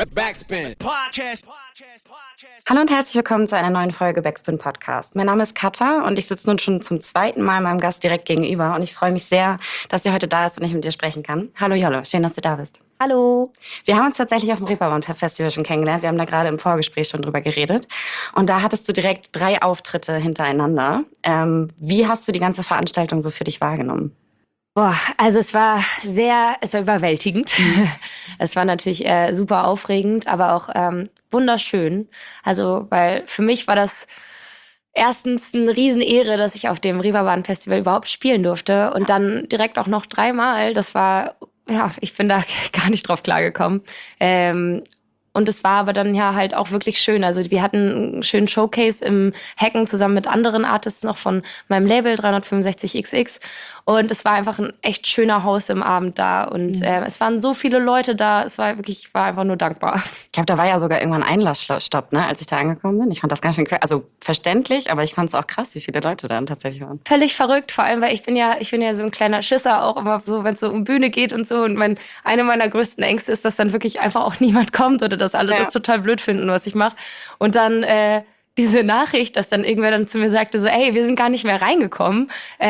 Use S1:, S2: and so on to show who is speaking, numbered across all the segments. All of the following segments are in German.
S1: Backspin Podcast.
S2: Hallo und herzlich willkommen zu einer neuen Folge Backspin Podcast. Mein Name ist Katha und ich sitze nun schon zum zweiten Mal meinem Gast direkt gegenüber und ich freue mich sehr, dass sie heute da ist und ich mit dir sprechen kann. Hallo Jolle, schön, dass du da bist.
S3: Hallo.
S2: Wir haben uns tatsächlich auf dem Reeperbahn Festival schon kennengelernt. Wir haben da gerade im Vorgespräch schon drüber geredet. Und da hattest du direkt 3 Auftritte hintereinander. Wie hast du die ganze Veranstaltung so für dich wahrgenommen?
S3: Boah, also es war überwältigend. Es war natürlich super aufregend, aber auch wunderschön. Also, weil für mich war das erstens eine Riesenehre, dass ich auf dem Reeperbahn Festival überhaupt spielen durfte. Und dann direkt auch noch 3-mal. Das war, ja, ich bin da gar nicht drauf klargekommen. Und es war aber dann ja halt auch wirklich schön. Also wir hatten einen schönen Showcase im Hacken zusammen mit anderen Artists noch von meinem Label 365XX. Und es war einfach ein echt schöner Haus im Abend da. Und es waren so viele Leute da. Ich war einfach nur dankbar.
S2: Ich glaube, da war ja sogar irgendwann Einlassstopp, ne, als ich da angekommen bin. Ich fand das ganz schön krass. Also verständlich, aber ich fand es auch krass, wie viele Leute da tatsächlich waren.
S3: Völlig verrückt, vor allem, weil ich bin ja so ein kleiner Schisser auch immer so, wenn es so um Bühne geht und so. Und eine meiner größten Ängste ist, dass dann wirklich einfach auch niemand kommt oder dass alle das total blöd finden, was ich mache. Und dann diese Nachricht, dass dann irgendwer dann zu mir sagte, so, ey, wir sind gar nicht mehr reingekommen.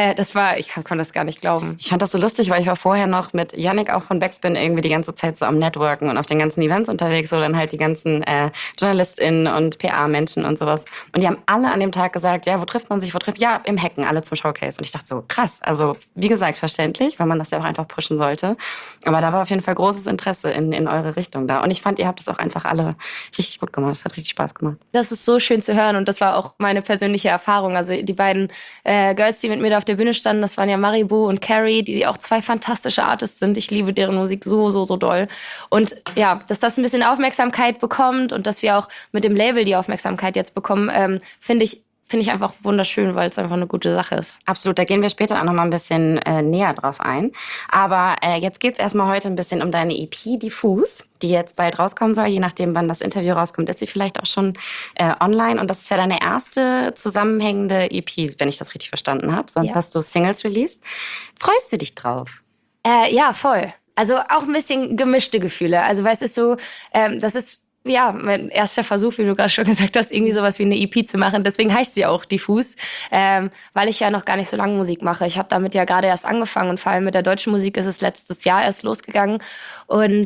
S3: Ich kann das gar nicht glauben.
S2: Ich fand das so lustig, weil ich war vorher noch mit Yannick auch von Backspin irgendwie die ganze Zeit so am Networken und auf den ganzen Events unterwegs, wo dann halt die ganzen JournalistInnen und PA-Menschen und sowas. Und die haben alle an dem Tag gesagt, ja, wo trifft man sich, Ja, im Hacken, alle zum Showcase. Und ich dachte so, krass. Also, wie gesagt, verständlich, weil man das ja auch einfach pushen sollte. Aber da war auf jeden Fall großes Interesse in eure Richtung da. Und ich fand, ihr habt das auch einfach alle richtig gut gemacht. Es hat richtig Spaß gemacht.
S3: Das ist so schön zu hören und das war auch meine persönliche Erfahrung. Also die beiden Girls, die mit mir da auf der Bühne standen, das waren ja Maribou und Carrie, die auch 2 fantastische Artists sind. Ich liebe deren Musik so doll. Und ja, dass das ein bisschen Aufmerksamkeit bekommt und dass wir auch mit dem Label die Aufmerksamkeit jetzt bekommen, finde ich einfach wunderschön, weil es einfach eine gute Sache ist.
S2: Absolut, da gehen wir später auch noch mal ein bisschen näher drauf ein. Aber jetzt geht's erstmal heute ein bisschen um deine EP Diffus, die jetzt bald rauskommen soll. Je nachdem, wann das Interview rauskommt, ist sie vielleicht auch schon online. Und das ist ja deine erste zusammenhängende EP, wenn ich das richtig verstanden habe. Sonst hast du Singles released. Freust du dich drauf?
S3: Ja, voll. Also auch ein bisschen gemischte Gefühle. Also weil es ist so, das ist mein erster Versuch, wie du gerade schon gesagt hast, irgendwie sowas wie eine EP zu machen. Deswegen heißt sie auch Diffus, weil ich ja noch gar nicht so lange Musik mache. Ich habe damit ja gerade erst angefangen und vor allem mit der deutschen Musik ist es letztes Jahr erst losgegangen. Und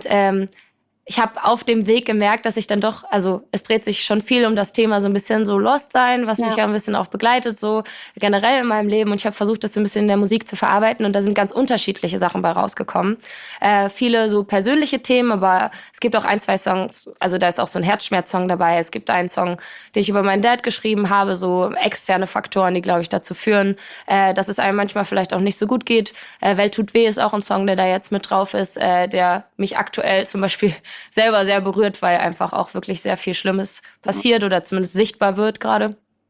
S3: ich habe auf dem Weg gemerkt, dass ich dann doch, also es dreht sich schon viel um das Thema so ein bisschen so Lost sein, was mich ja ein bisschen auch begleitet, so generell in meinem Leben. Und ich habe versucht, das so ein bisschen in der Musik zu verarbeiten. Und da sind ganz unterschiedliche Sachen bei rausgekommen. Viele so persönliche Themen, aber es gibt auch 1-2 Songs, also da ist auch so ein Herzschmerz-Song dabei. Es gibt einen Song, den ich über meinen Dad geschrieben habe, so externe Faktoren, die, glaube ich, dazu führen, dass es einem manchmal vielleicht auch nicht so gut geht. Welt tut weh ist auch ein Song, der da jetzt mit drauf ist, der mich aktuell zum Beispiel selber sehr berührt, weil einfach auch wirklich sehr viel Schlimmes passiert oder zumindest sichtbar wird gerade.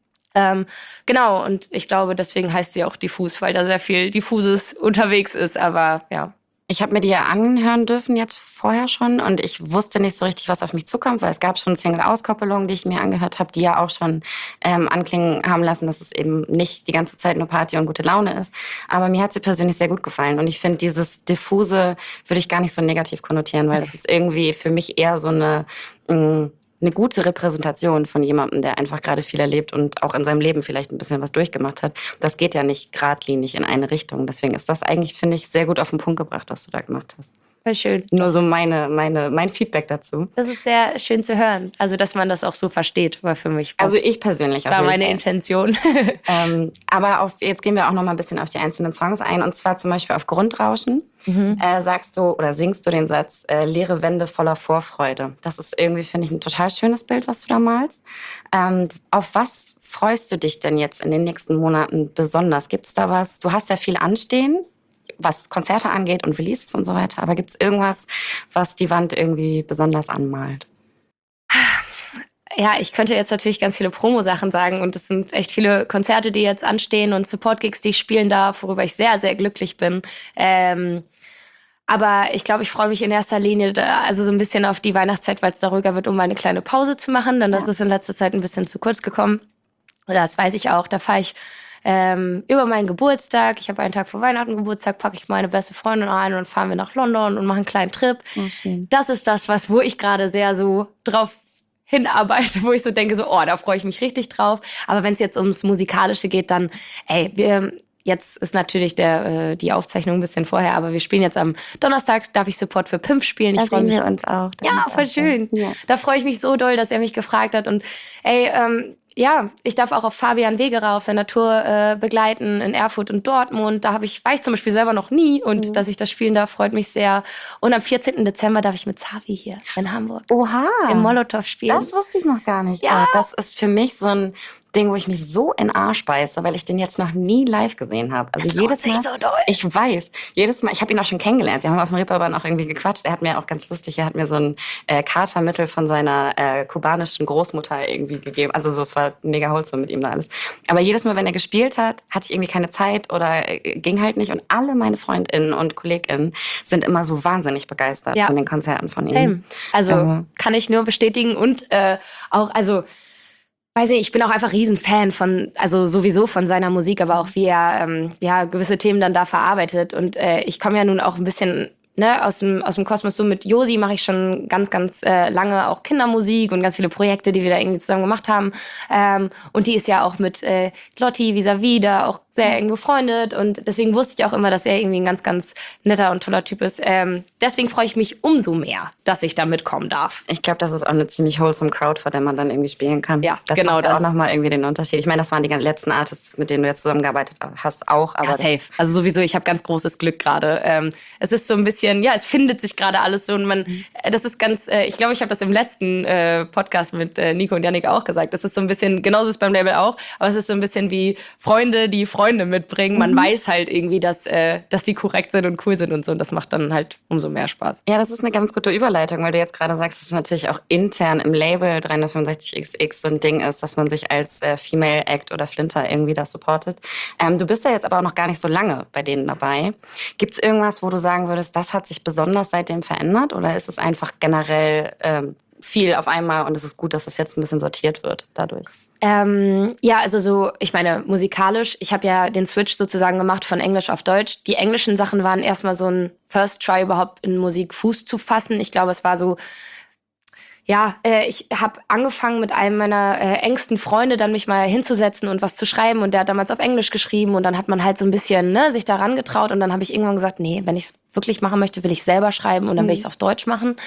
S3: Genau, und ich glaube, deswegen heißt sie auch Diffus, weil da sehr viel Diffuses unterwegs ist, aber ja.
S2: Ich habe mir die ja anhören dürfen jetzt vorher schon und ich wusste nicht so richtig, was auf mich zukommt, weil es gab schon Single-Auskoppelungen, die ich mir angehört habe, die ja auch schon anklingen haben lassen, dass es eben nicht die ganze Zeit nur Party und gute Laune ist. Aber mir hat sie persönlich sehr gut gefallen und ich finde, dieses Diffuse würde ich gar nicht so negativ konnotieren, weil das ist irgendwie für mich eher so eine gute Repräsentation von jemandem, der einfach gerade viel erlebt und auch in seinem Leben vielleicht ein bisschen was durchgemacht hat. Das geht ja nicht geradlinig in eine Richtung. Deswegen ist das eigentlich, finde ich, sehr gut auf den Punkt gebracht, was du da gemacht hast.
S3: Voll schön.
S2: Nur so mein Feedback dazu.
S3: Das ist sehr schön zu hören. Also, dass man das auch so versteht, war für mich.
S2: Also ich persönlich.
S3: Das war meine Intention.
S2: Aber jetzt gehen wir auch noch mal ein bisschen auf die einzelnen Songs ein. Und zwar zum Beispiel auf Grundrauschen sagst du oder singst du den Satz, leere Wände voller Vorfreude. Das ist irgendwie, finde ich, ein total schönes Bild, was du da malst. Auf was freust du dich denn jetzt in den nächsten Monaten besonders? Gibt's da was? Du hast ja viel anstehen, was Konzerte angeht und Releases und so weiter. Aber gibt's irgendwas, was die Wand irgendwie besonders anmalt?
S3: Ja, ich könnte jetzt natürlich ganz viele Promo-Sachen sagen und es sind echt viele Konzerte, die jetzt anstehen und Support-Gigs, die ich spielen darf, worüber ich sehr, sehr glücklich bin. Aber ich glaube, ich freue mich in erster Linie also so ein bisschen auf die Weihnachtszeit, weil es da ruhiger wird, um eine kleine Pause zu machen. Denn das ist in letzter Zeit ein bisschen zu kurz gekommen. Das weiß ich auch. Da fahre ich über meinen Geburtstag, ich habe einen Tag vor Weihnachten Geburtstag, packe ich meine beste Freundin ein und dann fahren wir nach London und machen einen kleinen Trip.
S2: Oh, schön.
S3: Das ist das, wo ich gerade sehr so drauf hinarbeite, wo ich so denke, so, da freue ich mich richtig drauf. Aber wenn es jetzt ums Musikalische geht, dann, jetzt ist natürlich die Aufzeichnung ein bisschen vorher, aber wir spielen jetzt am Donnerstag, darf ich Support für Pimp spielen. Ich freue mich.
S2: Wir uns auch.
S3: Ja, voll schön. Ja. Da freue ich mich so doll, dass er mich gefragt hat. Und ich darf auch auf Fabian Wegerer auf seiner Tour begleiten in Erfurt und Dortmund. Da war ich zum Beispiel selber noch nie. Und dass ich das spielen darf, freut mich sehr. Und am 14. Dezember darf ich mit Xavi hier in Hamburg im Molotow spielen.
S2: Das wusste ich noch gar nicht.
S3: Ja.
S2: Das ist für mich so ein Ding, wo ich mich so in Arsch beiße, weil ich den jetzt noch nie live gesehen habe. Also
S3: das
S2: jedes Mal,
S3: so doll.
S2: Ich weiß, jedes Mal, ich habe ihn auch schon kennengelernt. Wir haben auf dem Reeperbahn auch irgendwie gequatscht. Er hat mir auch ganz lustig, er hat mir so ein Katermittel von seiner kubanischen Großmutter irgendwie gegeben. Also so, es war mega wholesome mit ihm da alles. Aber jedes Mal, wenn er gespielt hat, hatte ich irgendwie keine Zeit oder ging halt nicht. Und alle meine FreundInnen und KollegInnen sind immer so wahnsinnig begeistert von den Konzerten von ihm.
S3: Same. Also kann ich nur bestätigen und auch, also weiß nicht, ich bin auch einfach Riesenfan sowieso von seiner Musik, aber auch wie er gewisse Themen dann da verarbeitet. Und ich komme ja nun auch ein bisschen aus dem Kosmos. So mit Josi mache ich schon ganz, ganz lange auch Kindermusik und ganz viele Projekte, die wir da irgendwie zusammen gemacht haben. Und die ist ja auch mit Lotti vis-à-vis da auch sehr eng befreundet. Und deswegen wusste ich auch immer, dass er irgendwie ein ganz, ganz netter und toller Typ ist. Deswegen freue ich mich umso mehr, dass ich da mitkommen darf.
S2: Ich glaube, das ist auch eine ziemlich wholesome Crowd, vor der man dann irgendwie spielen kann.
S3: Ja,
S2: das
S3: genau
S2: macht ja
S3: das.
S2: auch nochmal irgendwie den Unterschied. Ich meine, das waren die letzten Artists, mit denen du jetzt zusammengearbeitet hast, auch. Aber
S3: ja, safe. Also sowieso, ich habe ganz großes Glück gerade. Es ist so ein bisschen, es findet sich gerade alles so. Und das ist ganz, ich glaube, ich habe das im letzten Podcast mit Nico und Yannick auch gesagt. Das ist so ein bisschen, genauso ist es beim Label auch, aber es ist so ein bisschen wie Freunde, die Freunde mitbringen. Man weiß halt irgendwie, dass die korrekt sind und cool sind und so. Und das macht dann halt umso mehr Spaß.
S2: Ja, das ist eine ganz gute Überleitung, weil du jetzt gerade sagst, dass es natürlich auch intern im Label 365XX so ein Ding ist, dass man sich als Female Act oder Flinter irgendwie da supportet. Du bist ja jetzt aber auch noch gar nicht so lange bei denen dabei. Gibt es irgendwas, wo du sagen würdest, das hat sich besonders seitdem verändert? Oder ist es einfach generell viel auf einmal und es ist gut, dass es jetzt ein bisschen sortiert wird dadurch?
S3: Also so, ich meine, musikalisch, ich habe ja den Switch sozusagen gemacht von Englisch auf Deutsch. Die englischen Sachen waren erstmal so ein First Try, überhaupt in Musik Fuß zu fassen. Ich glaube, es war so, ich habe angefangen mit einem meiner engsten Freunde dann mich mal hinzusetzen und was zu schreiben und der hat damals auf Englisch geschrieben und dann hat man halt so ein bisschen sich daran getraut und dann habe ich irgendwann gesagt, nee, wenn ich es wirklich machen möchte, will ich selber schreiben und dann will ich es auf Deutsch machen.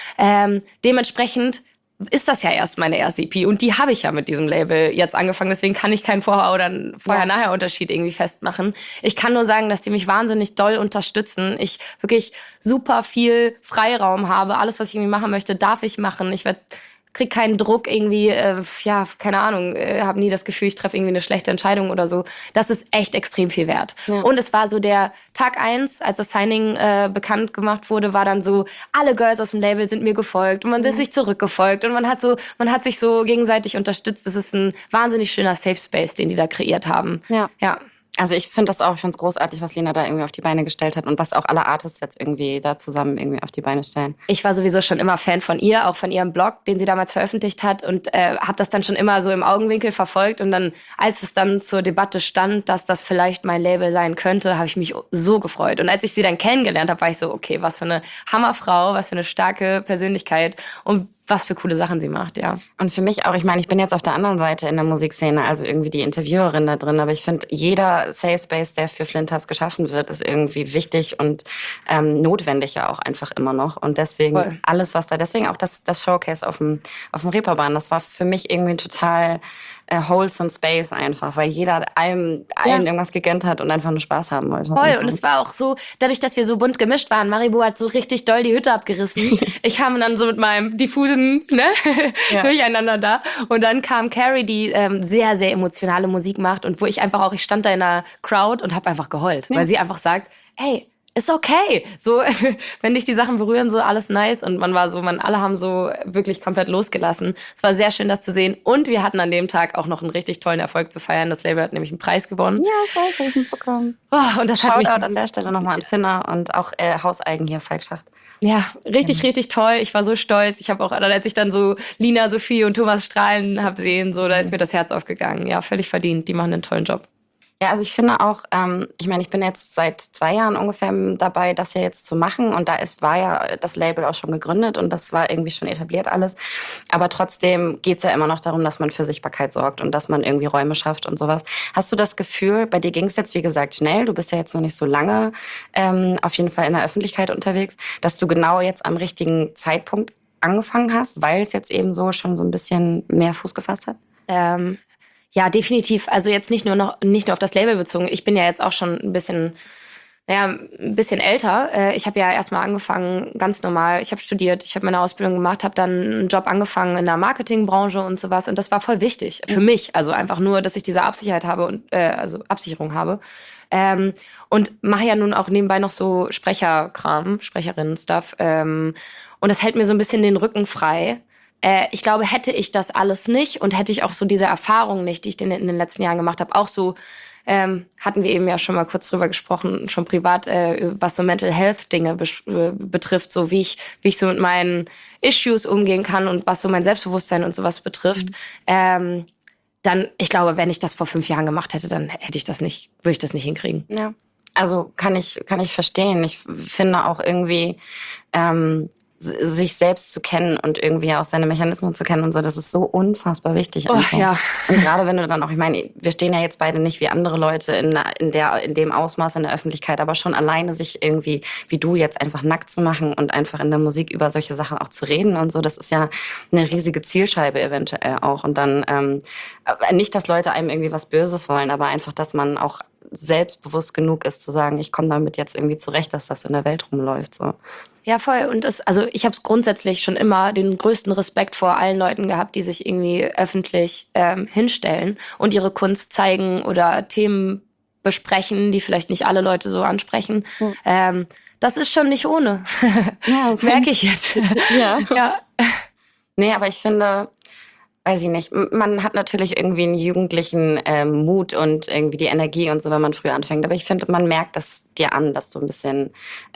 S3: Dementsprechend ist das ja erst meine erste EP und die habe ich ja mit diesem Label jetzt angefangen, deswegen kann ich keinen Vorher-Nachher-Unterschied irgendwie festmachen. Ich kann nur sagen, dass die mich wahnsinnig doll unterstützen. Ich wirklich super viel Freiraum habe. Alles, was ich irgendwie machen möchte, darf ich machen. Ich krieg keinen Druck irgendwie, keine Ahnung, habe nie das Gefühl, ich treffe irgendwie eine schlechte Entscheidung oder so. Das ist echt extrem viel wert. Ja. Und es war so der Tag 1, als das Signing bekannt gemacht wurde, war dann so, alle Girls aus dem Label sind mir gefolgt und man ist sich zurückgefolgt und man hat sich so gegenseitig unterstützt. Das ist ein wahnsinnig schöner Safe Space, den die da kreiert haben. Ja.
S2: Also ich finde das auch, ich finde es großartig, was Lena da irgendwie auf die Beine gestellt hat und was auch alle Artists jetzt irgendwie da zusammen irgendwie auf die Beine stellen.
S3: Ich war sowieso schon immer Fan von ihr, auch von ihrem Blog, den sie damals veröffentlicht hat und habe das dann schon immer so im Augenwinkel verfolgt und dann, als es dann zur Debatte stand, dass das vielleicht mein Label sein könnte, habe ich mich so gefreut. Und als ich sie dann kennengelernt habe, war ich so, okay, was für eine Hammerfrau, was für eine starke Persönlichkeit und was für coole Sachen sie macht, ja.
S2: Und für mich auch, ich meine, ich bin jetzt auf der anderen Seite in der Musikszene, also irgendwie die Interviewerin da drin, aber ich finde, jeder Safe Space, der für Flinters geschaffen wird, ist irgendwie wichtig und notwendig ja auch einfach immer noch. Und deswegen alles, was da, deswegen auch das Showcase auf dem Reeperbahn, das war für mich irgendwie total wholesome Space einfach, weil jeder allen irgendwas gegönnt hat und einfach nur Spaß haben wollte.
S3: Voll, und es war auch so, dadurch, dass wir so bunt gemischt waren, Maribu hat so richtig doll die Hütte abgerissen. Ich kam dann so mit meinem diffusen Durcheinander da und dann kam Carrie, die sehr, sehr emotionale Musik macht und wo ich stand da in der Crowd und habe einfach geheult, weil sie einfach sagt, ey, ist okay. So, wenn dich die Sachen berühren, so alles nice. Und alle haben so wirklich komplett losgelassen. Es war sehr schön, das zu sehen. Und wir hatten an dem Tag auch noch einen richtig tollen Erfolg zu feiern. Das Label hat nämlich einen Preis gewonnen.
S2: Ja, ich weiß, ich ihn bekommen.
S3: Und das hat mich
S2: an der Stelle nochmal an Finna und auch hauseigen hier, Falk Schacht.
S3: Ja, richtig toll. Ich war so stolz. Ich habe auch, als ich dann so Lina, Sophie und Thomas strahlen habe sehen, so, da ist mir das Herz aufgegangen. Ja, völlig verdient. Die machen einen tollen Job.
S2: Ja, also ich finde auch, ich meine, ich bin jetzt seit 2 Jahren ungefähr dabei, das ja jetzt zu machen. Und war ja das Label auch schon gegründet und das war irgendwie schon etabliert alles. Aber trotzdem geht's ja immer noch darum, dass man für Sichtbarkeit sorgt und dass man irgendwie Räume schafft und sowas. Hast du das Gefühl, bei dir ging's jetzt, wie gesagt, schnell, du bist ja jetzt noch nicht so lange auf jeden Fall in der Öffentlichkeit unterwegs, dass du genau jetzt am richtigen Zeitpunkt angefangen hast, weil es jetzt eben so schon so ein bisschen mehr Fuß gefasst hat?
S3: Ja, definitiv. Also jetzt nicht nur auf das Label bezogen. Ich bin ja jetzt auch schon ein bisschen älter. Ich habe ja erstmal angefangen, ganz normal. Ich habe studiert, ich habe meine Ausbildung gemacht, habe dann einen Job angefangen in der Marketingbranche und sowas. Und das war voll wichtig für mich. Also einfach nur, dass ich diese Absicherheit habe und also Absicherung habe. Und mache ja nun auch nebenbei noch so Sprecherkram, Sprecherinnen-Stuff. Und das hält mir so ein bisschen den Rücken frei. Ich glaube, hätte ich das alles nicht und hätte ich auch so diese Erfahrung nicht, die ich in den letzten Jahren gemacht habe, auch so hatten wir eben ja schon mal kurz drüber gesprochen, schon privat, was so Mental Health Dinge betrifft, so wie ich so mit meinen Issues umgehen kann und was so mein Selbstbewusstsein und sowas betrifft. Dann, ich glaube, wenn ich das vor 5 Jahren gemacht hätte, dann würde ich das nicht hinkriegen.
S2: Ja. Also kann ich verstehen. Ich finde auch irgendwie, sich selbst zu kennen und irgendwie auch seine Mechanismen zu kennen und so, das ist so unfassbar wichtig.
S3: Oh, ja.
S2: Und gerade wenn du dann auch, ich meine, wir stehen ja jetzt beide nicht wie andere Leute in dem Ausmaß in der Öffentlichkeit, aber schon alleine sich irgendwie, wie du jetzt, einfach nackt zu machen und einfach in der Musik über solche Sachen auch zu reden und so, das ist ja eine riesige Zielscheibe eventuell auch. Und dann nicht, dass Leute einem irgendwie was Böses wollen, aber einfach, dass man auch selbstbewusst genug ist zu sagen, ich komme damit jetzt irgendwie zurecht, dass das in der Welt rumläuft. So.
S3: Ja, voll. Und also ich habe grundsätzlich schon immer den größten Respekt vor allen Leuten gehabt, die sich irgendwie öffentlich hinstellen und ihre Kunst zeigen oder Themen besprechen, die vielleicht nicht alle Leute so ansprechen. Das ist schon nicht ohne.
S2: Ja,
S3: das merke ich jetzt. Ja.
S2: Nee, aber ich finde, weiß ich nicht, man hat natürlich irgendwie einen jugendlichen Mut und irgendwie die Energie und so, wenn man früh anfängt. Aber ich finde, man merkt das dir an, dass du ein bisschen,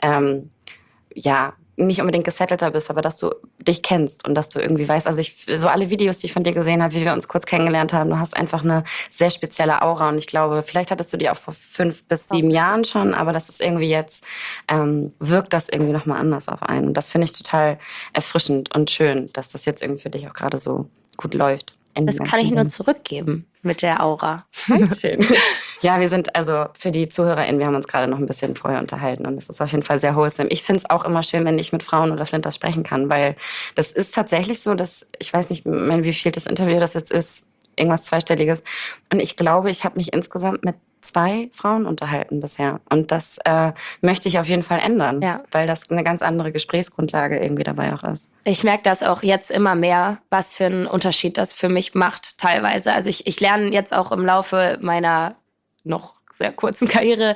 S2: nicht unbedingt gesettelter bist, aber dass du dich kennst und dass du irgendwie weißt, also so alle Videos, die ich von dir gesehen habe, wie wir uns kurz kennengelernt haben, du hast einfach eine sehr spezielle Aura und ich glaube, vielleicht hattest du die auch vor 5 bis 7 Jahren schon, aber das ist irgendwie jetzt, wirkt das irgendwie nochmal anders auf einen und das finde ich total erfrischend und schön, dass das jetzt irgendwie für dich auch gerade so gut läuft.
S3: Das kann ich nur zurückgeben mit der Aura.
S2: Schön. Ja, wir sind also für die ZuhörerInnen, wir haben uns gerade noch ein bisschen vorher unterhalten und es ist auf jeden Fall sehr wholesome. Ich finde es auch immer schön, wenn ich mit Frauen oder Flinters sprechen kann, weil das ist tatsächlich so, dass, ich weiß nicht, wie viel das Interview das jetzt ist, irgendwas Zweistelliges. Und ich glaube, ich habe mich insgesamt mit 2 Frauen unterhalten bisher. Und das möchte ich auf jeden Fall ändern, weil das eine ganz andere Gesprächsgrundlage irgendwie dabei auch ist.
S3: Ich merke das auch jetzt immer mehr, was für einen Unterschied das für mich macht teilweise. Also ich lerne jetzt auch im Laufe meiner noch sehr kurzen Karriere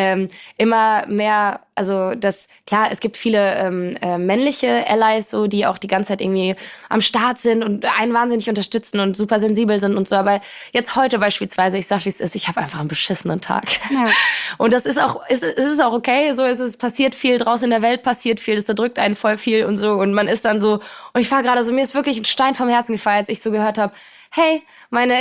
S3: immer mehr, also klar, es gibt viele männliche Allies, so, die auch die ganze Zeit irgendwie am Start sind und einen wahnsinnig unterstützen und super sensibel sind und so, aber jetzt heute beispielsweise, ich sag, wie es ist, ich habe einfach einen beschissenen Tag. Ja. Und das ist auch, es ist auch okay, so, es passiert viel, draußen in der Welt passiert viel, das erdrückt einen voll viel und so und man ist dann so, und ich war gerade so, mir ist wirklich ein Stein vom Herzen gefallen, als ich so gehört habe, hey, meine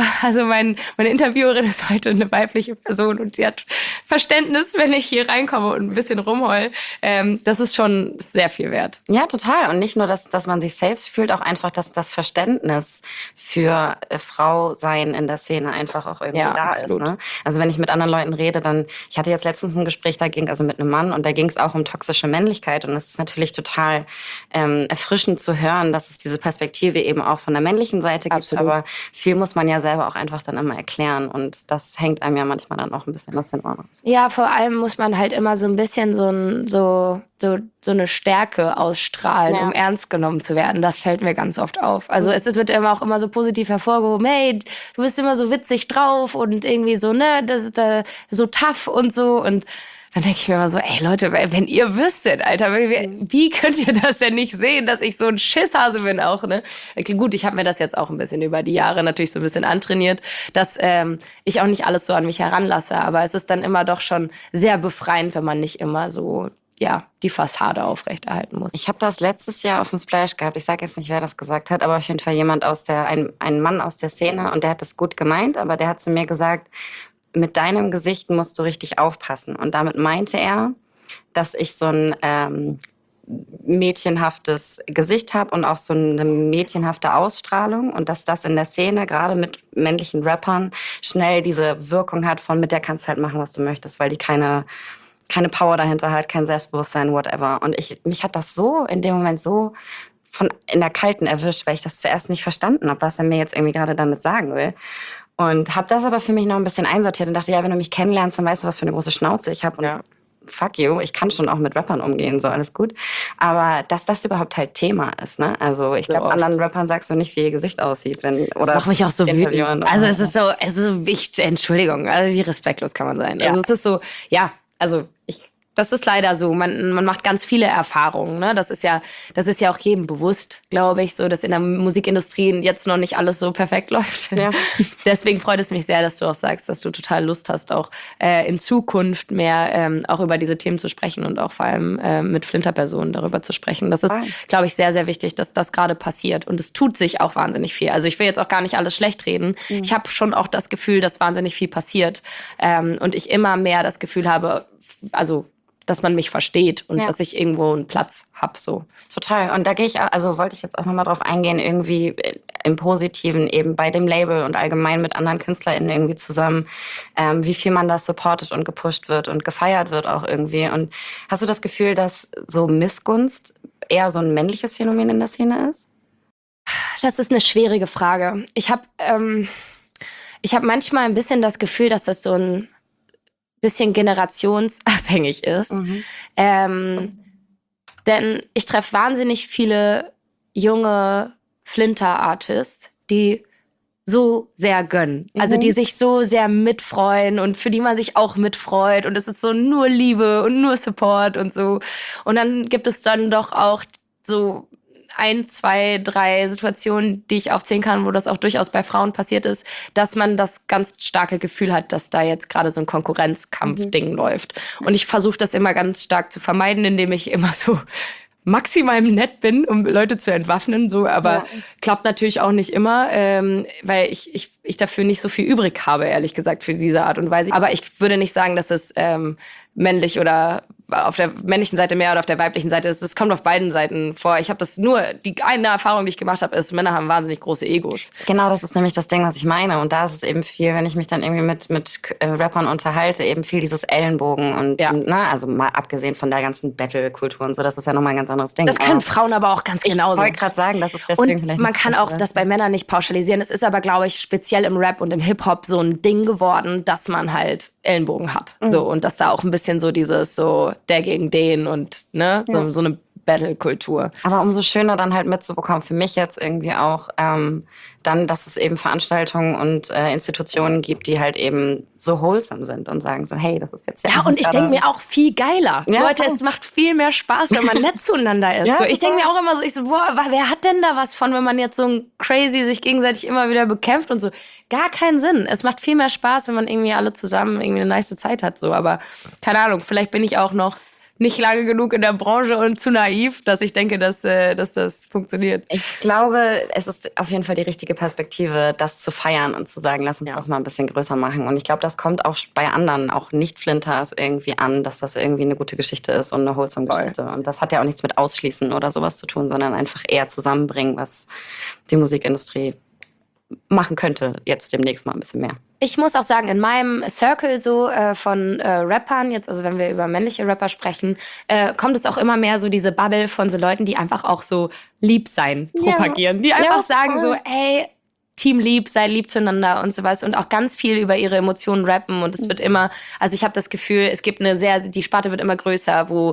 S3: Interviewerin ist heute eine weibliche Person und sie hat Verständnis, wenn ich hier reinkomme und ein bisschen rumheul. Das ist schon sehr viel wert.
S2: Ja, total. Und nicht nur, dass man sich safe fühlt, auch einfach, dass das Verständnis für Frau sein in der Szene einfach auch irgendwie da absolut. Ist. Ne? Also wenn ich mit anderen Leuten rede, ich hatte jetzt letztens ein Gespräch, also mit einem Mann und da ging es auch um toxische Männlichkeit und es ist natürlich total erfrischend zu hören, dass es diese Perspektive eben auch von der männlichen Seite gibt. Absolut. Aber viel muss man ja selber auch einfach dann immer erklären und das hängt einem ja manchmal dann auch ein bisschen aus den Ohren aus.
S3: Ja, vor allem muss man halt immer so ein bisschen so eine Stärke ausstrahlen, um ernst genommen zu werden. Das fällt mir ganz oft auf. Also es wird immer so positiv hervorgehoben, hey, du bist immer so witzig drauf und irgendwie so, ne, das ist so tough und so und dann denke ich mir immer so, ey Leute, wenn ihr wüsstet, Alter, wie könnt ihr das denn nicht sehen, dass ich so ein Schisshase bin auch, ne? Gut, ich habe mir das jetzt auch ein bisschen über die Jahre natürlich so ein bisschen antrainiert, dass ich auch nicht alles so an mich heranlasse, aber es ist dann immer doch schon sehr befreiend, wenn man nicht immer so die Fassade aufrechterhalten muss.
S2: Ich habe das letztes Jahr auf dem Splash gehabt. Ich sage jetzt nicht, wer das gesagt hat, aber auf jeden Fall jemand ein Mann aus der Szene und der hat das gut gemeint, aber der hat zu mir gesagt, mit deinem Gesicht musst du richtig aufpassen. Und damit meinte er, dass ich so ein mädchenhaftes Gesicht habe und auch so eine mädchenhafte Ausstrahlung und dass das in der Szene, gerade mit männlichen Rappern, schnell diese Wirkung hat von, mit der kannst du halt machen, was du möchtest, weil die keine Power dahinter hat, kein Selbstbewusstsein, whatever. Und mich hat das so in dem Moment so in der Kalten erwischt, weil ich das zuerst nicht verstanden habe, was er mir jetzt irgendwie gerade damit sagen will. Und habe das aber für mich noch ein bisschen einsortiert und dachte, ja, wenn du mich kennenlernst, dann weißt du, was für eine große Schnauze ich habe. Und fuck you, ich kann schon auch mit Rappern umgehen, so alles gut. Aber dass das überhaupt halt Thema ist, ne? Also ich glaube, anderen Rappern sagst du nicht, wie ihr Gesicht aussieht. Das
S3: macht mich auch so wütend. Also es ist so wichtig, Entschuldigung, also wie respektlos kann man sein. Also es ist so, das ist leider so. Man macht ganz viele Erfahrungen. Ne? Das ist ja auch jedem bewusst, glaube ich, so, dass in der Musikindustrie jetzt noch nicht alles so perfekt läuft. Ja. Deswegen freut es mich sehr, dass du auch sagst, dass du total Lust hast, auch in Zukunft mehr auch über diese Themen zu sprechen und auch vor allem mit Flinterpersonen darüber zu sprechen. Das ist, glaube ich, sehr, sehr wichtig, dass das gerade passiert. Und es tut sich auch wahnsinnig viel. Also ich will jetzt auch gar nicht alles schlecht reden. Ich habe schon auch das Gefühl, dass wahnsinnig viel passiert. Und ich immer mehr das Gefühl habe, also dass man mich versteht und dass ich irgendwo einen Platz habe. So.
S2: Total. Und da wollte ich jetzt auch nochmal drauf eingehen, irgendwie im Positiven eben bei dem Label und allgemein mit anderen KünstlerInnen irgendwie zusammen, wie viel man das supportet und gepusht wird und gefeiert wird auch irgendwie. Und hast du das Gefühl, dass so Missgunst eher so ein männliches Phänomen in der Szene ist?
S3: Das ist eine schwierige Frage. Ich hab manchmal ein bisschen das Gefühl, dass das so ein bisschen generationsabhängig ist. Denn ich treffe wahnsinnig viele junge Flinter-Artists, die so sehr gönnen. Also die sich so sehr mitfreuen und für die man sich auch mitfreut. Und es ist so nur Liebe und nur Support und so. Und dann gibt es dann doch auch so 1, 2, 3 Situationen, die ich aufzählen kann, wo das auch durchaus bei Frauen passiert ist, dass man das ganz starke Gefühl hat, dass da jetzt gerade so ein Konkurrenzkampf-Ding läuft. Und ich versuche das immer ganz stark zu vermeiden, indem ich immer so maximal nett bin, um Leute zu entwaffnen, so, aber klappt natürlich auch nicht immer, weil ich dafür nicht so viel übrig habe, ehrlich gesagt, für diese Art und Weise. Aber ich würde nicht sagen, dass es männlich oder auf der männlichen Seite mehr oder auf der weiblichen Seite ist. Es kommt auf beiden Seiten vor. Ich habe das die eine Erfahrung, die ich gemacht habe, ist, Männer haben wahnsinnig große Egos.
S2: Genau, das ist nämlich das Ding, was ich meine. Und da ist es eben viel, wenn ich mich dann irgendwie mit Rappern unterhalte, eben viel dieses Ellenbogen und, also mal abgesehen von der ganzen Battle-Kultur und so, das ist ja nochmal ein ganz anderes Ding.
S3: Das können Frauen aber auch ganz genauso.
S2: Ich wollte gerade sagen, das ist deswegen
S3: und
S2: vielleicht
S3: man kann auch das bei Männern nicht pauschalisieren. Es ist aber, glaube ich, speziell im Rap und im Hip-Hop so ein Ding geworden, dass man halt Ellenbogen hat. So, und dass da auch ein bisschen so dieses so der gegen den und so eine Battle-Kultur.
S2: Aber umso schöner dann halt mitzubekommen, für mich jetzt irgendwie auch, dann, dass es eben Veranstaltungen und Institutionen gibt, die halt eben so wholesome sind und sagen so, hey, das ist jetzt
S3: ja. Und ich denke mir auch viel geiler. Ja, Leute, es macht viel mehr Spaß, wenn man nett zueinander ist. So, ich denke mir auch immer so, boah, wer hat denn da was von, wenn man jetzt so ein crazy sich gegenseitig immer wieder bekämpft und so. Gar keinen Sinn. Es macht viel mehr Spaß, wenn man irgendwie alle zusammen irgendwie eine nice Zeit hat. So. Aber keine Ahnung, vielleicht bin ich auch noch nicht lange genug in der Branche und zu naiv, dass ich denke, dass das funktioniert.
S2: Ich glaube, es ist auf jeden Fall die richtige Perspektive, das zu feiern und zu sagen, lass uns das mal ein bisschen größer machen. Und ich glaube, das kommt auch bei anderen, auch Nicht-Flinters irgendwie an, dass das irgendwie eine gute Geschichte ist und eine wholesome Geschichte. Und das hat ja auch nichts mit Ausschließen oder sowas zu tun, sondern einfach eher zusammenbringen, was die Musikindustrie machen könnte, jetzt demnächst mal ein bisschen mehr.
S3: Ich muss auch sagen, in meinem Circle so von Rappern, jetzt, also wenn wir über männliche Rapper sprechen, kommt es auch immer mehr so diese Bubble von so Leuten, die einfach auch so lieb sein propagieren. Die einfach sagen so, ey, Team lieb, sei lieb zueinander und sowas. Und auch ganz viel über ihre Emotionen rappen. Und es wird immer, also ich habe das Gefühl, es gibt die Sparte wird immer größer, wo,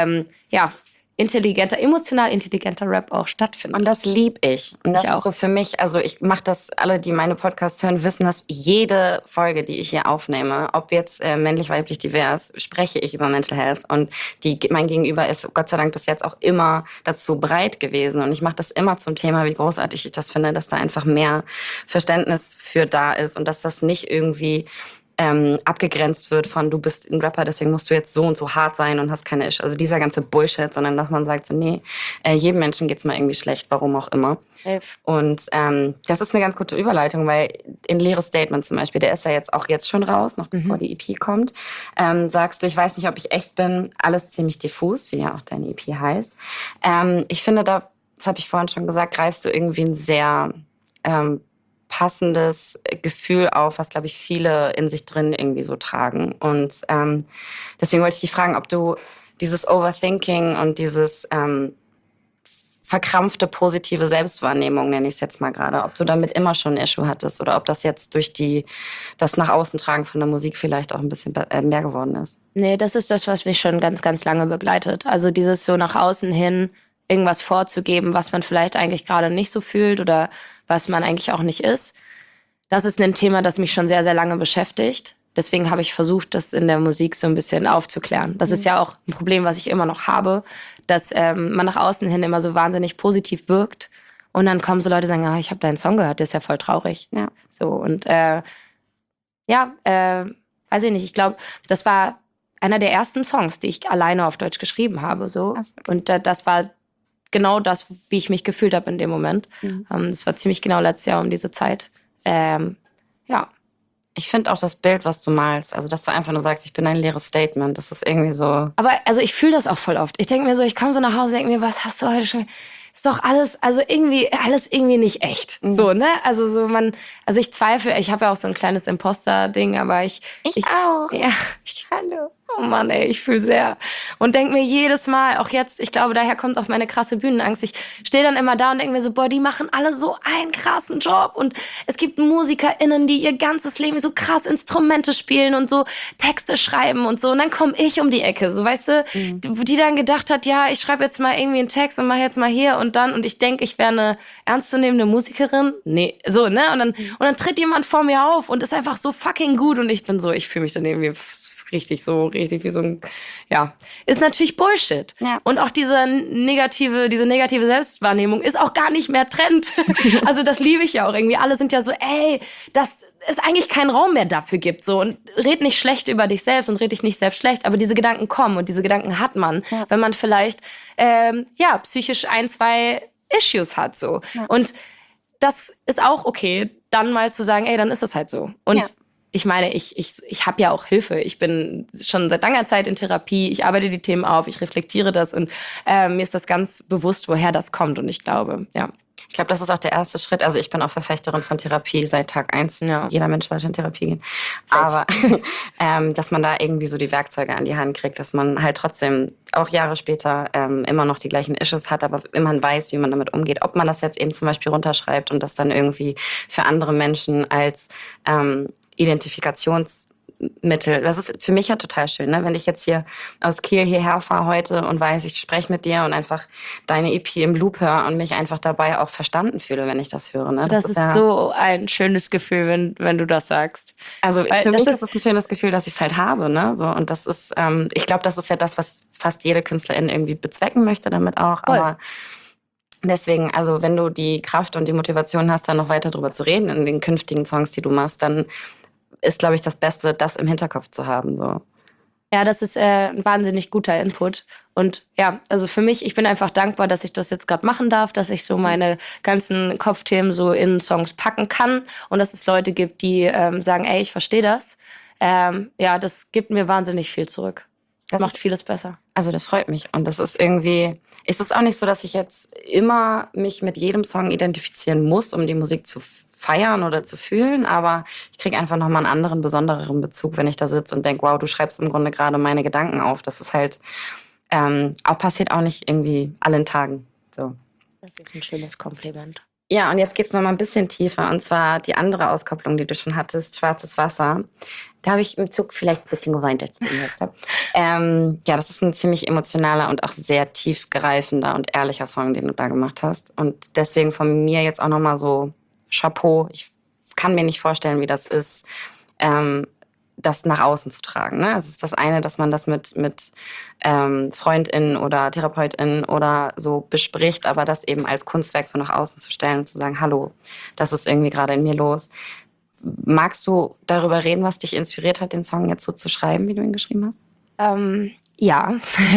S3: emotional intelligenter Rap auch stattfindet.
S2: Und das lieb ich. Und das ist so für mich, also ich mache das, alle, die meine Podcasts hören, wissen, dass jede Folge, die ich hier aufnehme, ob jetzt männlich, weiblich, divers, spreche ich über Mental Health. Und mein Gegenüber ist Gott sei Dank bis jetzt auch immer dazu bereit gewesen. Und ich mache das immer zum Thema, wie großartig ich das finde, dass da einfach mehr Verständnis für da ist und dass das nicht irgendwie abgegrenzt wird von, du bist ein Rapper, deswegen musst du jetzt so und so hart sein und hast keine Issues. Also dieser ganze Bullshit, sondern dass man sagt so, nee, jedem Menschen geht's mal irgendwie schlecht, warum auch immer. Und das ist eine ganz gute Überleitung, weil in Leeres Statement zum Beispiel, der ist ja jetzt schon raus, noch bevor die EP kommt, sagst du, ich weiß nicht, ob ich echt bin, alles ziemlich diffus, wie ja auch deine EP heißt. Ich finde, das habe ich vorhin schon gesagt, greifst du irgendwie ein sehr passendes Gefühl auf, was, glaube ich, viele in sich drin irgendwie so tragen. Und deswegen wollte ich dich fragen, ob du dieses Overthinking und dieses verkrampfte positive Selbstwahrnehmung, nenne ich es jetzt mal gerade, ob du damit immer schon ein Issue hattest oder ob das jetzt durch das nach außen tragen von der Musik vielleicht auch ein bisschen mehr geworden ist.
S3: Nee, das ist das, was mich schon ganz, ganz lange begleitet. Also dieses so nach außen hin irgendwas vorzugeben, was man vielleicht eigentlich gerade nicht so fühlt oder was man eigentlich auch nicht ist. Das ist ein Thema, das mich schon sehr, sehr lange beschäftigt. Deswegen habe ich versucht, das in der Musik so ein bisschen aufzuklären. Das ist ja auch ein Problem, was ich immer noch habe, dass man nach außen hin immer so wahnsinnig positiv wirkt. Und dann kommen so Leute, die sagen, ich habe deinen Song gehört, der ist ja voll traurig.
S2: Ja.
S3: So, und weiß ich nicht, ich glaube, das war einer der ersten Songs, die ich alleine auf Deutsch geschrieben habe. So.
S2: Okay.
S3: Und das war genau das, wie ich mich gefühlt habe in dem Moment. Das war ziemlich genau letztes Jahr um diese Zeit. Ja.
S2: Ich finde auch das Bild, was du malst, also dass du einfach nur sagst, ich bin ein leeres Statement, das ist irgendwie so...
S3: Aber also ich fühle das auch voll oft. Ich denke mir so, ich komme so nach Hause, denke mir, was hast du heute schon... Ist doch alles irgendwie nicht echt. So, ne? Also ich zweifle, ich habe ja auch so ein kleines Imposter-Ding, aber ich
S2: auch.
S3: Ja, hallo. Oh Mann, ey, ich fühle sehr. Und denke mir jedes Mal, auch jetzt, ich glaube, daher kommt auch meine krasse Bühnenangst. Ich stehe dann immer da und denke mir so, boah, die machen alle so einen krassen Job. Und es gibt MusikerInnen, die ihr ganzes Leben so krass Instrumente spielen und so Texte schreiben und so. Und dann komme ich um die Ecke, so, weißt du, die dann gedacht hat, ja, ich schreibe jetzt mal irgendwie einen Text und mache jetzt mal hier und dann. Und ich denke, ich wäre eine ernstzunehmende Musikerin. Nee, so, ne? Und dann tritt jemand vor mir auf und ist einfach so fucking gut. Und ich bin so, ich fühle mich dann irgendwie richtig wie so ein, ja, ist natürlich Bullshit.
S2: Ja.
S3: Und auch diese negative Selbstwahrnehmung ist auch gar nicht mehr Trend. Also das liebe ich ja auch irgendwie. Alle sind ja so, ey, dass es eigentlich keinen Raum mehr dafür gibt, so. Und red nicht schlecht über dich selbst und red dich nicht selbst schlecht, aber diese Gedanken kommen und diese Gedanken hat man, wenn man vielleicht, psychisch 1-2 Issues hat, so. Ja. Und das ist auch okay, dann mal zu sagen, ey, dann ist es halt so. Und ich meine, ich habe ja auch Hilfe. Ich bin schon seit langer Zeit in Therapie. Ich arbeite die Themen auf, ich reflektiere das und mir ist das ganz bewusst, woher das kommt. Und ich glaube,
S2: Ich glaube, das ist auch der erste Schritt. Also ich bin auch Verfechterin von Therapie seit Tag 1. Ja. Jeder Mensch sollte in Therapie gehen. Safe. Aber dass man da irgendwie so die Werkzeuge an die Hand kriegt, dass man halt trotzdem auch Jahre später immer noch die gleichen Issues hat, aber immer weiß, wie man damit umgeht. Ob man das jetzt eben zum Beispiel runterschreibt und das dann irgendwie für andere Menschen als Identifikationsmittel. Das ist für mich ja total schön, ne? Wenn ich jetzt hier aus Kiel hierher fahre heute und weiß, ich spreche mit dir und einfach deine EP im Loop höre und mich einfach dabei auch verstanden fühle, wenn ich das höre. Ne?
S3: Das ist ja so ein schönes Gefühl, wenn du das sagst.
S2: Also für mich ist es ein schönes Gefühl, dass ich es halt habe. Ne? So, und das ist, ich glaube, das ist ja das, was fast jede Künstlerin irgendwie bezwecken möchte damit auch.
S3: Voll.
S2: Aber deswegen, also wenn du die Kraft und die Motivation hast, da noch weiter drüber zu reden in den künftigen Songs, die du machst, dann ist, glaube ich, das Beste, das im Hinterkopf zu haben. So.
S3: Ja, das ist ein wahnsinnig guter Input. Und ja, also für mich, ich bin einfach dankbar, dass ich das jetzt gerade machen darf, dass ich so meine ganzen Kopfthemen so in Songs packen kann und dass es Leute gibt, die sagen, ey, ich verstehe das. Das gibt mir wahnsinnig viel zurück. Das macht vieles besser.
S2: Also das freut mich. Und das ist irgendwie, ist es auch nicht so, dass ich jetzt immer mich mit jedem Song identifizieren muss, um die Musik zu feiern oder zu fühlen, aber ich kriege einfach nochmal einen anderen, besondereren Bezug, wenn ich da sitze und denke, wow, du schreibst im Grunde gerade meine Gedanken auf. Das ist halt auch passiert auch nicht irgendwie allen Tagen. So.
S3: Das ist ein schönes Kompliment.
S2: Ja, und jetzt geht's noch mal ein bisschen tiefer, und zwar die andere Auskopplung, die du schon hattest, Schwarzes Wasser. Da habe ich im Zug vielleicht ein bisschen geweint, als ich gehört habe. Das ist ein ziemlich emotionaler und auch sehr tiefgreifender und ehrlicher Song, den du da gemacht hast. Und deswegen von mir jetzt auch noch mal so Chapeau. Ich kann mir nicht vorstellen, wie das ist, das nach außen zu tragen. Ne? Es ist das eine, dass man das mit FreundInnen oder TherapeutInnen oder so bespricht, aber das eben als Kunstwerk so nach außen zu stellen und zu sagen, hallo, das ist irgendwie gerade in mir los. magst du darüber reden, was dich inspiriert hat, den Song jetzt so zu schreiben, wie du ihn geschrieben hast?
S3: Ja.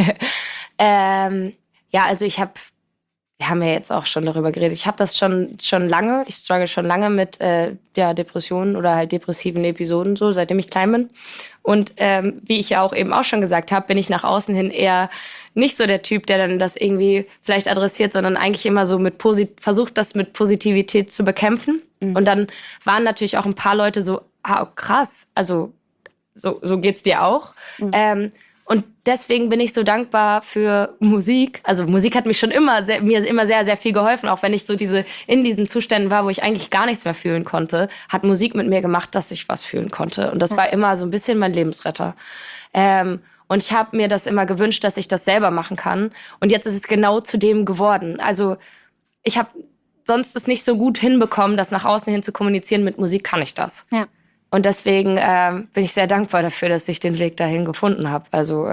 S3: Ja, also wir haben ja jetzt auch schon darüber geredet. Ich habe das schon lange, ich struggle schon lange mit Depressionen oder halt depressiven Episoden, so seitdem ich klein bin. Und wie ich ja auch eben auch schon gesagt habe, bin ich nach außen hin eher nicht so der Typ, der dann das irgendwie vielleicht adressiert, sondern eigentlich immer so versucht, das mit Positivität zu bekämpfen. Und dann waren natürlich auch ein paar Leute so, krass, also so geht's dir auch. Und deswegen bin ich so dankbar für Musik. Also Musik hat mich schon mir immer sehr, sehr viel geholfen. Auch wenn ich so in diesen Zuständen war, wo ich eigentlich gar nichts mehr fühlen konnte, hat Musik mit mir gemacht, dass ich was fühlen konnte. Und das war immer so ein bisschen mein Lebensretter. Und ich habe mir das immer gewünscht, dass ich das selber machen kann. Und jetzt ist es genau zu dem geworden. Also ich habe sonst es nicht so gut hinbekommen, das nach außen hin zu kommunizieren. Mit Musik kann ich das.
S2: Ja.
S3: Und deswegen bin ich sehr dankbar dafür, dass ich den Weg dahin gefunden habe. Also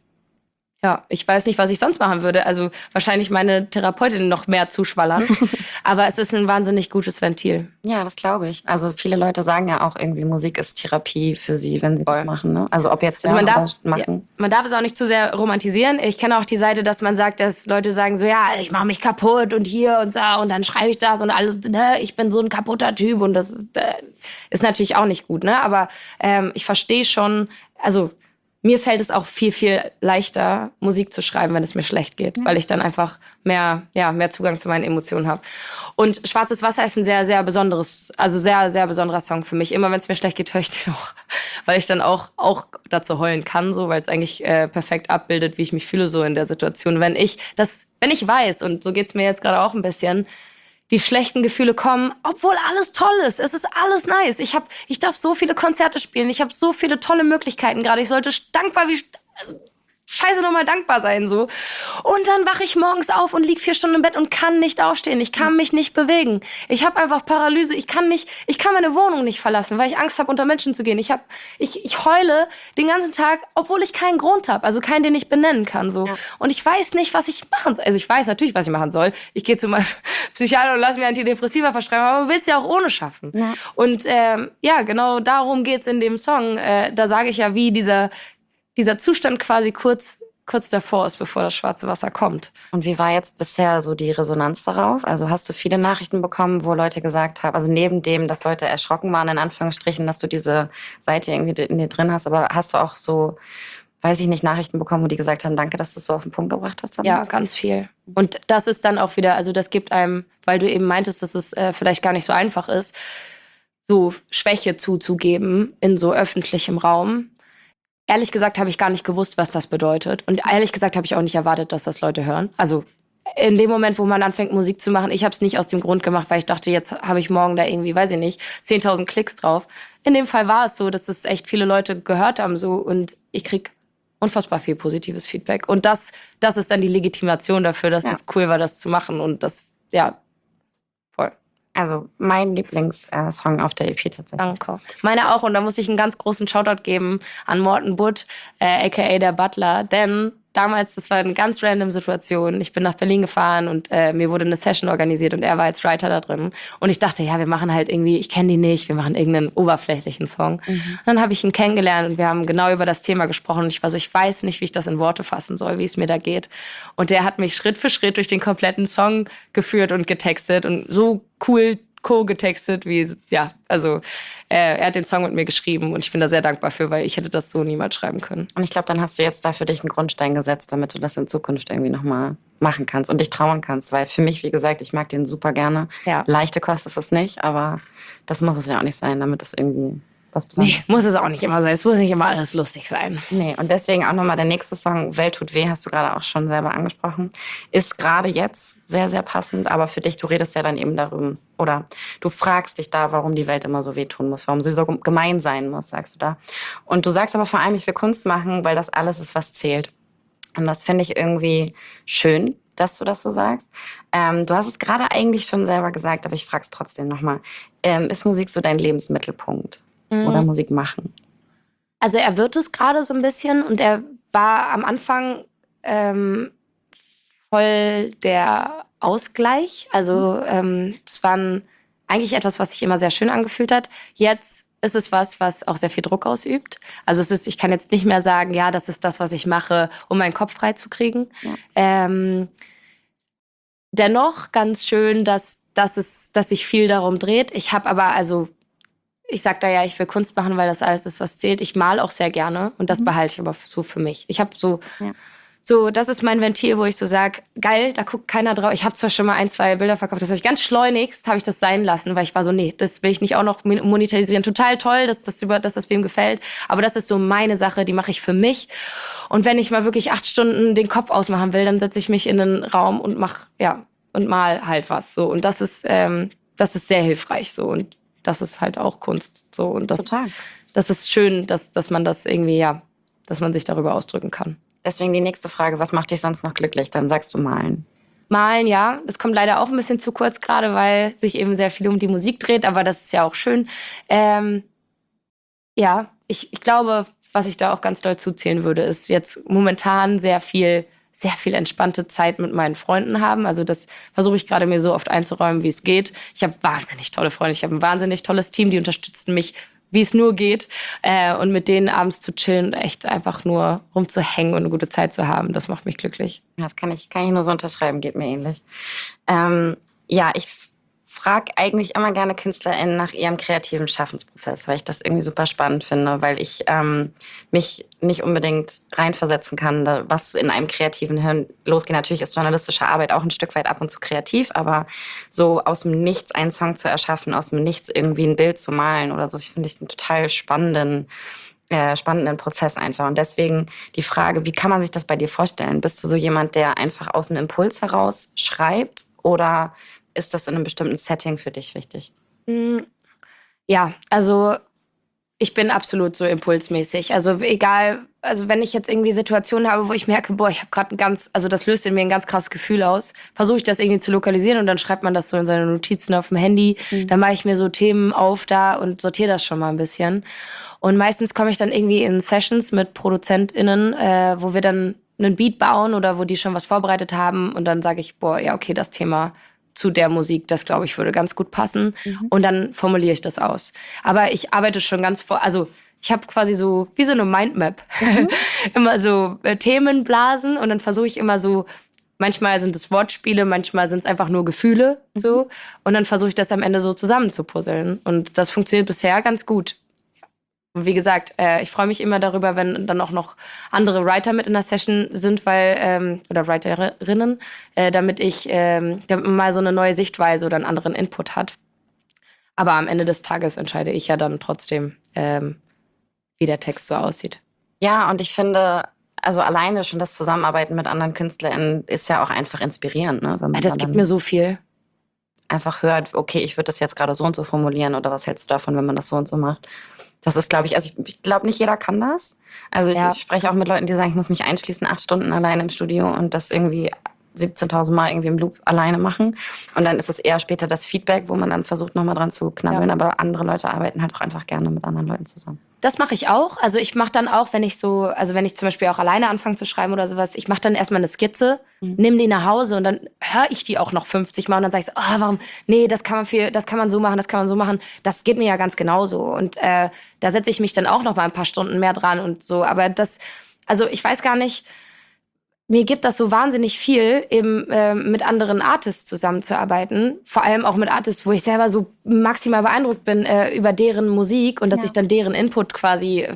S3: ich weiß nicht, was ich sonst machen würde. Also wahrscheinlich meine Therapeutin noch mehr zuschwallern. Aber es ist ein wahnsinnig gutes Ventil.
S2: Ja, das glaube ich. Also viele Leute sagen ja auch irgendwie, Musik ist Therapie für sie, wenn sie das machen. Ne? Also ob jetzt
S3: Also
S2: machen.
S3: Man darf es auch nicht zu sehr romantisieren. Ich kenne auch die Seite, dass man sagt, dass Leute sagen so, ja, ich mache mich kaputt und hier und so und dann schreibe ich das und alles, ne, ich bin so ein kaputter Typ und das ist natürlich auch nicht gut, ne? Aber ich verstehe schon, also mir fällt es auch viel, viel leichter, Musik zu schreiben, wenn es mir schlecht geht, weil ich dann einfach mehr Zugang zu meinen Emotionen habe. Und Schwarzes Wasser ist ein sehr, sehr sehr, sehr besonderer Song für mich. Immer wenn es mir schlecht geht, höre ich den auch, weil ich dann auch dazu heulen kann, so, weil es eigentlich perfekt abbildet, wie ich mich fühle so in der Situation. Wenn ich weiß, und so geht's mir jetzt gerade auch ein bisschen, die schlechten Gefühle kommen, obwohl alles toll ist. Es ist alles nice. Ich darf so viele Konzerte spielen. Ich habe so viele tolle Möglichkeiten gerade. Ich sollte scheiße nochmal dankbar sein, so. Und dann wache ich morgens auf und lieg 4 Stunden im Bett und kann nicht aufstehen. Ich kann mich nicht bewegen. Ich habe einfach Paralyse. Ich kann meine Wohnung nicht verlassen, weil ich Angst habe, unter Menschen zu gehen. Ich heule den ganzen Tag, obwohl ich keinen Grund habe. Also keinen, den ich benennen kann, so. Ja. Und ich weiß nicht, was ich machen soll. Also ich weiß natürlich, was ich machen soll. Ich gehe zu meinem Psychiater und lasse mir Antidepressiva verschreiben, aber man will es ja auch ohne schaffen. Ja. Und genau darum geht's in dem Song. Da sage ich ja, wie dieser Zustand quasi kurz davor ist, bevor das schwarze Wasser kommt.
S2: Und wie war jetzt bisher so die Resonanz darauf? Also hast du viele Nachrichten bekommen, wo Leute gesagt haben, also neben dem, dass Leute erschrocken waren, in Anführungsstrichen, dass du diese Seite irgendwie in dir drin hast, aber hast du auch so, weiß ich nicht, Nachrichten bekommen, wo die gesagt haben, danke, dass du es so auf den Punkt gebracht hast? Damit?
S3: Ja, ganz viel. Und das ist dann auch wieder, also das gibt einem, weil du eben meintest, dass es vielleicht gar nicht so einfach ist, so Schwäche zuzugeben in so öffentlichem Raum. Ehrlich gesagt habe ich gar nicht gewusst, was das bedeutet. Und ehrlich gesagt habe ich auch nicht erwartet, dass das Leute hören. Also in dem Moment, wo man anfängt, Musik zu machen, ich habe es nicht aus dem Grund gemacht, weil ich dachte, jetzt habe ich morgen da irgendwie, weiß ich nicht, 10.000 Klicks drauf. In dem Fall war es so, dass es echt viele Leute gehört haben so und ich krieg unfassbar viel positives Feedback. Und das ist dann die Legitimation dafür, dass es cool war, das zu machen. Und das, voll.
S2: Also mein Lieblingssong auf der EP tatsächlich.
S3: Danke. Meine auch. Und da muss ich einen ganz großen Shoutout geben an Morten Butt, a.k.a. der Butler. Denn damals, das war eine ganz random Situation. Ich bin nach Berlin gefahren und mir wurde eine Session organisiert und er war als Writer da drin. Und ich dachte, ja, wir machen halt irgendwie, ich kenne die nicht, wir machen irgendeinen oberflächlichen Song. Und dann habe ich ihn kennengelernt und wir haben genau über das Thema gesprochen. Und ich war so, ich weiß nicht, wie ich das in Worte fassen soll, wie es mir da geht. Und der hat mich Schritt für Schritt durch den kompletten Song geführt und getextet und so cool co-getextet, er hat den Song mit mir geschrieben und ich bin da sehr dankbar für, weil ich hätte das so niemals schreiben können.
S2: Und ich glaube, dann hast du jetzt da für dich einen Grundstein gesetzt, damit du das in Zukunft irgendwie nochmal machen kannst und dich trauen kannst, weil für mich, wie gesagt, ich mag den super gerne. Ja. Leichte Kost ist es nicht, aber das muss es ja auch nicht sein, damit es irgendwie was Besonderes ist.
S3: Nee, muss es auch nicht immer sein. Es muss nicht immer alles lustig sein.
S2: Nee, und deswegen auch nochmal der nächste Song, Welt tut weh, hast du gerade auch schon selber angesprochen. Ist gerade jetzt sehr, sehr passend, aber für dich, du redest ja dann eben darüber, oder du fragst dich da, warum die Welt immer so wehtun muss, warum sie so gemein sein muss, sagst du da. Und du sagst aber vor allem, ich will Kunst machen, weil das alles ist, was zählt. Und das finde ich irgendwie schön, dass du das so sagst. Du hast es gerade eigentlich schon selber gesagt, aber ich frage es trotzdem nochmal. Ist Musik so dein Lebensmittelpunkt? Oder Musik machen?
S3: Also er wird es gerade so ein bisschen und er war am Anfang voll der Ausgleich. Also es waren eigentlich etwas, was sich immer sehr schön angefühlt hat. Jetzt ist es was auch sehr viel Druck ausübt. Also ich kann jetzt nicht mehr sagen, ja, das ist das, was ich mache, um meinen Kopf frei zu kriegen. Ja. Dennoch ganz schön, dass sich viel darum dreht. Ich habe aber, ich sag da ja, ich will Kunst machen, weil das alles ist, was zählt. Ich male auch sehr gerne und das behalte ich aber so für mich. Ich habe so, das ist mein Ventil, wo ich so sage, geil, da guckt keiner drauf. Ich habe zwar schon mal 1, 2 Bilder verkauft, das habe ich ganz schleunigst, habe ich das sein lassen, weil ich war so, nee, das will ich nicht auch noch monetarisieren. Total toll, dass das wem gefällt, aber das ist so meine Sache, die mache ich für mich. Und wenn ich mal wirklich 8 Stunden den Kopf ausmachen will, dann setze ich mich in den Raum und mal halt was. So. Und das ist sehr hilfreich so. Und das ist halt auch Kunst. So. Und das ist schön, dass man das irgendwie, dass man sich darüber ausdrücken kann.
S2: Deswegen die nächste Frage, was macht dich sonst noch glücklich? Dann sagst du malen.
S3: Malen, ja. Das kommt leider auch ein bisschen zu kurz gerade, weil sich eben sehr viel um die Musik dreht, aber das ist ja auch schön. Ich glaube, was ich da auch ganz doll zuzählen würde, ist jetzt momentan sehr viel entspannte Zeit mit meinen Freunden haben. Also das versuche ich gerade mir so oft einzuräumen, wie es geht. Ich habe wahnsinnig tolle Freunde, ich habe ein wahnsinnig tolles Team, die unterstützen mich, wie es nur geht. Und mit denen abends zu chillen und echt einfach nur rumzuhängen und eine gute Zeit zu haben, das macht mich glücklich.
S2: Das kann ich nur so unterschreiben, geht mir ähnlich. Ich frage eigentlich immer gerne KünstlerInnen nach ihrem kreativen Schaffensprozess, weil ich das irgendwie super spannend finde, weil ich mich nicht unbedingt reinversetzen kann, was in einem kreativen Hirn losgeht. Natürlich ist journalistische Arbeit auch ein Stück weit ab und zu kreativ, aber so aus dem Nichts einen Song zu erschaffen, aus dem Nichts irgendwie ein Bild zu malen oder so, ich finde ich einen total spannenden Prozess einfach. Und deswegen die Frage, wie kann man sich das bei dir vorstellen? Bist du so jemand, der einfach aus einem Impuls heraus schreibt oder ist das in einem bestimmten Setting für dich wichtig?
S3: Ja, also ich bin absolut so impulsmäßig. Also wenn ich jetzt irgendwie Situationen habe, wo ich merke, ich habe gerade das löst in mir ein ganz krasses Gefühl aus, versuche ich das irgendwie zu lokalisieren und dann schreibt man das so in seine Notizen auf dem Handy. Dann mache ich mir so Themen auf da und sortiere das schon mal ein bisschen. Und meistens komme ich dann irgendwie in Sessions mit ProduzentInnen, wo wir dann einen Beat bauen oder wo die schon was vorbereitet haben und dann sage ich, okay, das Thema zu der Musik, das glaube ich würde ganz gut passen. Und dann formuliere ich das aus. Aber ich arbeite schon ich habe quasi so wie so eine Mindmap. Immer so Themenblasen und dann versuche ich immer so, manchmal sind es Wortspiele, manchmal sind es einfach nur Gefühle so und dann versuche ich das am Ende so zusammenzupuzzeln und das funktioniert bisher ganz gut. Und wie gesagt, ich freue mich immer darüber, wenn dann auch noch andere Writer mit in der Session sind, oder Writerinnen, damit man mal so eine neue Sichtweise oder einen anderen Input hat. Aber am Ende des Tages entscheide ich ja dann trotzdem, wie der Text so aussieht.
S2: Ja, und ich finde, also alleine schon das Zusammenarbeiten mit anderen KünstlerInnen ist ja auch einfach inspirierend, ne? Wenn man
S3: das gibt mir so viel.
S2: Einfach hört, okay, ich würde das jetzt gerade so und so formulieren oder was hältst du davon, wenn man das so und so macht? Das ist, glaube ich, ich glaube, nicht jeder kann das. Also ich spreche auch mit Leuten, die sagen, ich muss mich einschließen, 8 Stunden alleine im Studio und das irgendwie 17.000 Mal irgendwie im Loop alleine machen. Und dann ist es eher später das Feedback, wo man dann versucht, nochmal dran zu knabbeln. Ja. Aber andere Leute arbeiten halt auch einfach gerne mit anderen Leuten zusammen.
S3: Das mache ich auch. Also ich mache dann auch, wenn ich zum Beispiel auch alleine anfange zu schreiben oder sowas, ich mache dann erstmal eine Skizze, nehme die nach Hause und dann höre ich die auch noch 50 Mal und dann sage ich so, warum, nee, das kann man so machen, das kann man so machen. Das geht mir ja ganz genauso. Und da setze ich mich dann auch noch mal ein paar Stunden mehr dran und so. Aber ich weiß gar nicht, mir gibt das so wahnsinnig viel, eben mit anderen Artists zusammenzuarbeiten. Vor allem auch mit Artists, wo ich selber so maximal beeindruckt bin über deren Musik und dass ich dann deren Input quasi,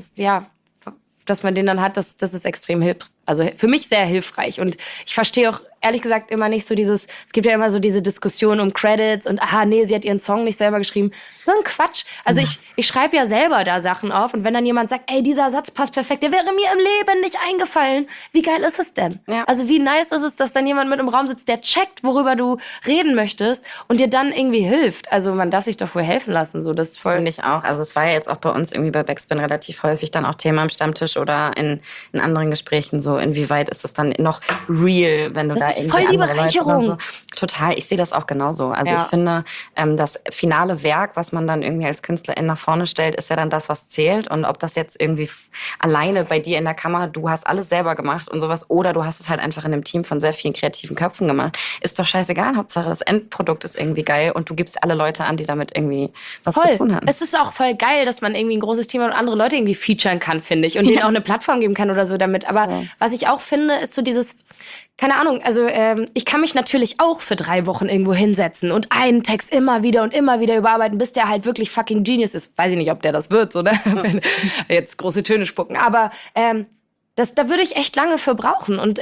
S3: dass man den dann hat, das ist extrem für mich sehr hilfreich. Und ich verstehe auch ehrlich gesagt immer nicht so es gibt ja immer so diese Diskussion um Credits und nee, sie hat ihren Song nicht selber geschrieben. So ein Quatsch. Also ich schreibe ja selber da Sachen auf und wenn dann jemand sagt, ey, dieser Satz passt perfekt, der wäre mir im Leben nicht eingefallen. Wie geil ist es denn? Ja. Also wie nice ist es, dass dann jemand mit im Raum sitzt, der checkt, worüber du reden möchtest und dir dann irgendwie hilft. Also man darf sich doch wohl helfen lassen. So, das ist voll.
S2: Finde ich auch. Also es war ja jetzt auch bei uns irgendwie bei Backspin relativ häufig dann auch Thema am Stammtisch oder in anderen Gesprächen so, inwieweit ist das dann noch real, wenn du da irgendwie
S3: voll die Bereicherung.
S2: So. Total, ich sehe das auch genauso. Also
S3: Ja.
S2: ich finde, das finale Werk, was man dann irgendwie als Künstlerin nach vorne stellt, ist ja dann das, was zählt. Und ob das jetzt irgendwie alleine bei dir in der Kammer, du hast alles selber gemacht und sowas, oder du hast es halt einfach in einem Team von sehr vielen kreativen Köpfen gemacht, ist doch scheißegal. Hauptsache, das Endprodukt ist irgendwie geil und du gibst alle Leute an, die damit irgendwie was zu tun haben.
S3: Es ist auch voll geil, dass man irgendwie ein großes Team hat und andere Leute irgendwie featuren kann, finde ich. Und denen auch eine Plattform geben kann oder so damit. Aber was ich auch finde, ist so dieses, keine Ahnung, also ich kann mich natürlich auch für 3 Wochen irgendwo hinsetzen und einen Text immer wieder überarbeiten, bis der halt wirklich fucking Genius ist. Weiß ich nicht, ob der das wird, so, ne? Wenn jetzt große Töne spucken. Aber da würde ich echt lange für brauchen. Und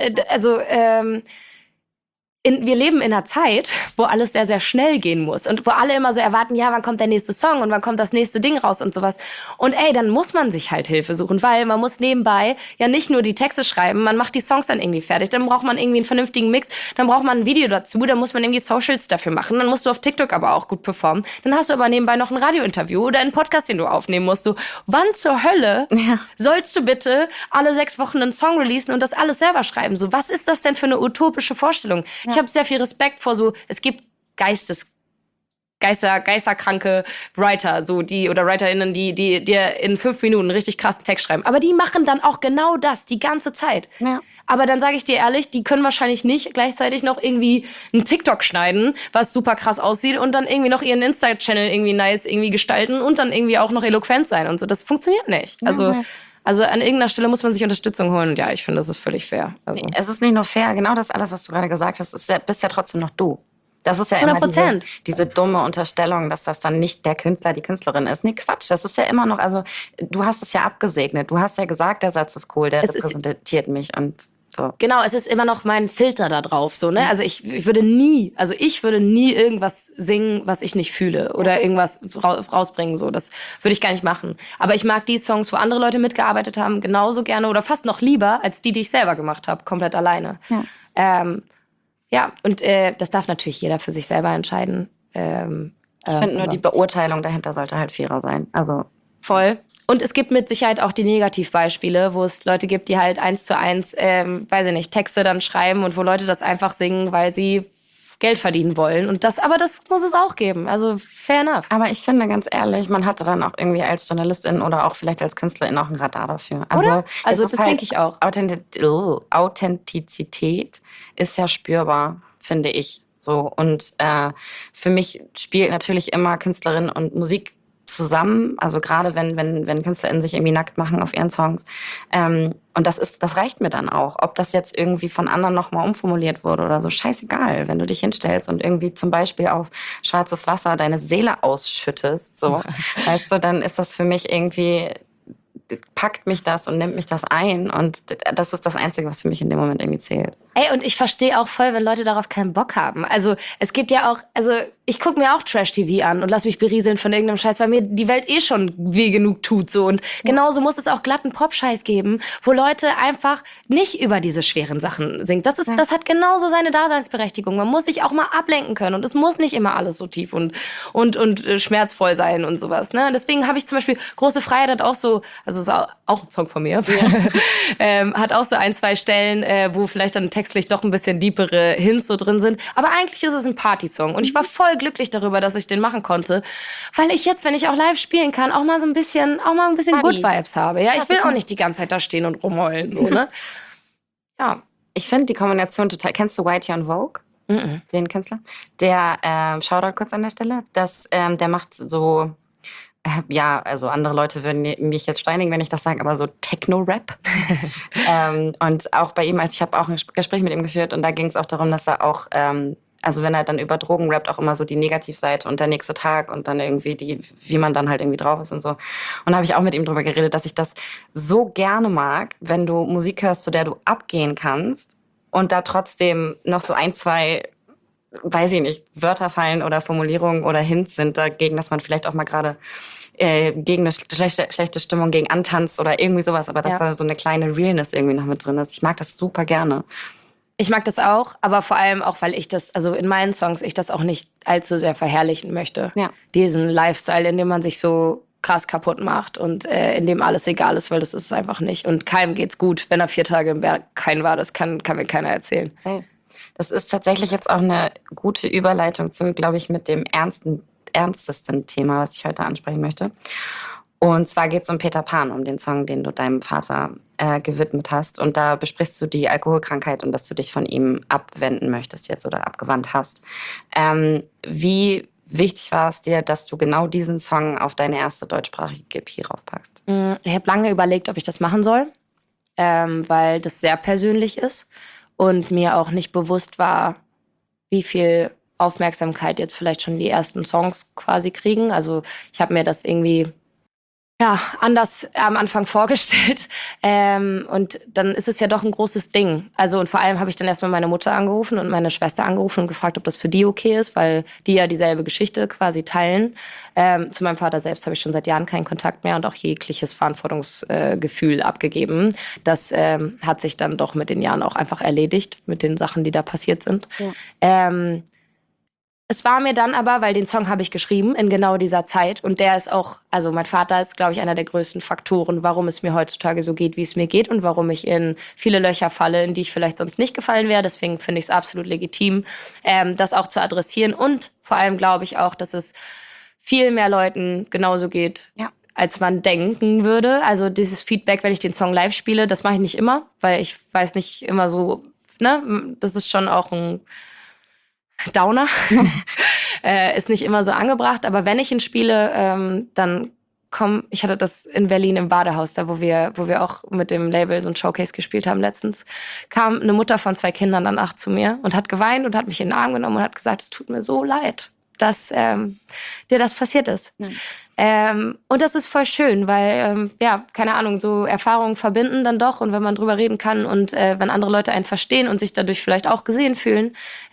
S3: wir leben in einer Zeit, wo alles sehr, sehr schnell gehen muss und wo alle immer so erwarten, ja, wann kommt der nächste Song und wann kommt das nächste Ding raus und sowas. Und dann muss man sich halt Hilfe suchen, weil man muss nebenbei ja nicht nur die Texte schreiben, man macht die Songs dann irgendwie fertig, dann braucht man irgendwie einen vernünftigen Mix, dann braucht man ein Video dazu, dann muss man irgendwie Socials dafür machen, dann musst du auf TikTok aber auch gut performen, dann hast du aber nebenbei noch ein Radiointerview oder einen Podcast, den du aufnehmen musst. So, wann zur Hölle sollst du bitte alle 6 Wochen einen Song releasen und das alles selber schreiben? So, was ist das denn für eine utopische Vorstellung? Ich habe sehr viel Respekt vor es gibt geisterkranke Writer, oder WriterInnen, die dir in 5 Minuten einen richtig krassen Text schreiben. Aber die machen dann auch genau das die ganze Zeit.
S2: Ja.
S3: Aber dann sage ich dir ehrlich, die können wahrscheinlich nicht gleichzeitig noch irgendwie einen TikTok schneiden, was super krass aussieht und dann irgendwie noch ihren Insta-Channel irgendwie nice irgendwie gestalten und dann irgendwie auch noch eloquent sein und so. Das funktioniert nicht. Also an irgendeiner Stelle muss man sich Unterstützung holen. Und ja, ich finde, das ist völlig fair. Also.
S2: Es ist nicht nur fair, genau das alles, was du gerade gesagt hast, bist ja trotzdem noch du. Das ist ja
S3: 100%.
S2: immer diese dumme Unterstellung, dass das dann nicht der Künstler, die Künstlerin ist. Nee, Quatsch, das ist ja immer noch, also du hast es ja abgesegnet. Du hast ja gesagt, der Satz ist cool, der repräsentiert mich und so.
S3: Genau, es ist immer noch mein Filter da drauf, so, ne? Also ich würde nie irgendwas singen, was ich nicht fühle oder irgendwas rausbringen, so. Das würde ich gar nicht machen. Aber ich mag die Songs, wo andere Leute mitgearbeitet haben, genauso gerne oder fast noch lieber als die ich selber gemacht habe, komplett alleine. Ja, und das darf natürlich jeder für sich selber entscheiden.
S2: Ich finde nur, die Beurteilung dahinter sollte halt fairer sein. Also
S3: voll. Und es gibt mit Sicherheit auch die Negativbeispiele, wo es Leute gibt, die halt 1:1, weiß ich nicht, Texte dann schreiben und wo Leute das einfach singen, weil sie Geld verdienen wollen. Aber das muss es auch geben. Also fair enough.
S2: Aber ich finde, ganz ehrlich, man hatte dann auch irgendwie als Journalistin oder auch vielleicht als Künstlerin auch ein Radar dafür.
S3: Oder? Also das denke ich auch.
S2: Authentizität ist ja spürbar, finde ich. So. Und für mich spielt natürlich immer Künstlerin und Musik zusammen, also gerade wenn KünstlerInnen sich irgendwie nackt machen auf ihren Songs. Und das reicht mir dann auch. Ob das jetzt irgendwie von anderen nochmal umformuliert wurde oder so, scheißegal. Wenn du dich hinstellst und irgendwie zum Beispiel auf schwarzes Wasser deine Seele ausschüttest, so, weißt du, dann ist das für mich irgendwie, packt mich das und nimmt mich das ein. Und das ist das Einzige, was für mich in dem Moment irgendwie zählt.
S3: Ey, und ich verstehe auch voll, wenn Leute darauf keinen Bock haben. Also es gibt ja auch, ich gucke mir auch Trash-TV an und lass mich berieseln von irgendeinem Scheiß, weil mir die Welt eh schon weh genug tut. So. Und genauso muss es auch glatten Pop-Scheiß geben, wo Leute einfach nicht über diese schweren Sachen singen. Das hat genauso seine Daseinsberechtigung. Man muss sich auch mal ablenken können und es muss nicht immer alles so tief und schmerzvoll sein und sowas. Ne? Deswegen habe ich zum Beispiel Große Freiheit hat auch so, also ist auch ein Song von mir, hat auch so 1, 2 Stellen, wo vielleicht dann textlich doch ein bisschen deepere Hints so drin sind. Aber eigentlich ist es ein Partysong. Und ich war voll glücklich darüber, dass ich den machen konnte. Weil ich jetzt, wenn ich auch live spielen kann, auch mal ein bisschen Good Vibes habe. Ja, ich will auch nicht die ganze Zeit da stehen und rumheulen. So, ne? Ja.
S2: Ich finde die Kombination total. Kennst du Whitey on Vogue? Den Künstler? Der, Shoutout kurz an der Stelle, der macht so, ja, also andere Leute würden mich jetzt steinigen, wenn ich das sage, aber so Techno-Rap. Und auch bei ihm, ich habe auch ein Gespräch mit ihm geführt und da ging es auch darum, dass er auch, also wenn er dann über Drogen rappt, auch immer so die Negativseite und der nächste Tag und dann irgendwie wie man dann halt irgendwie drauf ist und so. Und da habe ich auch mit ihm drüber geredet, dass ich das so gerne mag, wenn du Musik hörst, zu der du abgehen kannst und da trotzdem noch so 1, 2, weiß ich nicht, Wörter fallen oder Formulierungen oder Hints sind dagegen, dass man vielleicht auch mal gerade gegen eine schlechte Stimmung gegen antanzt oder irgendwie sowas, aber dass da so eine kleine Realness irgendwie noch mit drin ist. Ich mag das super gerne.
S3: Ich mag das auch, aber vor allem auch, weil ich das, also in meinen Songs, ich das auch nicht allzu sehr verherrlichen möchte. Ja. Diesen Lifestyle, in dem man sich so krass kaputt macht und in dem alles egal ist, weil das ist es einfach nicht. Und keinem geht's gut, wenn er 4 Tage im Berg kein war. Das kann mir keiner erzählen.
S2: Safe. Das ist tatsächlich jetzt auch eine gute Überleitung zu, glaube ich, mit dem ernstesten Thema, was ich heute ansprechen möchte. Und zwar geht es um Peter Pan, um den Song, den du deinem Vater gewidmet hast. Und da besprichst du die Alkoholkrankheit und dass du dich von ihm abwenden möchtest jetzt oder abgewandt hast. Wie wichtig war es dir, dass du genau diesen Song auf deine erste deutschsprachige EP raufpackst?
S3: Ich habe lange überlegt, ob ich das machen soll, weil das sehr persönlich ist und mir auch nicht bewusst war, wie viel Aufmerksamkeit jetzt vielleicht schon die ersten Songs quasi kriegen. Also ich habe mir das irgendwie anders am Anfang vorgestellt. Und dann ist es ja doch ein großes Ding. Also und vor allem habe ich dann erstmal meine Mutter angerufen und meine Schwester angerufen und gefragt, ob das für die okay ist, weil die ja dieselbe Geschichte quasi teilen. Zu meinem Vater selbst habe ich schon seit Jahren keinen Kontakt mehr und auch jegliches Verantwortungsgefühl abgegeben. Das hat sich dann doch mit den Jahren auch einfach erledigt, mit den Sachen, die da passiert sind. Ja. Es war mir dann aber, weil den Song habe ich geschrieben in genau dieser Zeit und der ist auch, also mein Vater ist, glaube ich, einer der größten Faktoren, warum es mir heutzutage so geht, wie es mir geht und warum ich in viele Löcher falle, in die ich vielleicht sonst nicht gefallen wäre. Deswegen finde ich es absolut legitim, das auch zu adressieren und vor allem glaube ich auch, dass es viel mehr Leuten genauso geht, als man denken würde. Also dieses Feedback, wenn ich den Song live spiele, das mache ich nicht immer, weil ich weiß nicht immer so, ne, das ist schon auch ein Downer. Ist nicht immer so angebracht, aber wenn ich ihn spiele, dann ich hatte das in Berlin im Badehaus, da wo wir auch mit dem Label so ein Showcase gespielt haben letztens, kam eine Mutter von 2 Kindern danach zu mir und hat geweint und hat mich in den Arm genommen und hat gesagt, es tut mir so leid, dass dir das passiert ist. Und das ist voll schön, weil, keine Ahnung, so Erfahrungen verbinden dann doch und wenn man drüber reden kann und wenn andere Leute einen verstehen und sich dadurch vielleicht auch gesehen fühlen,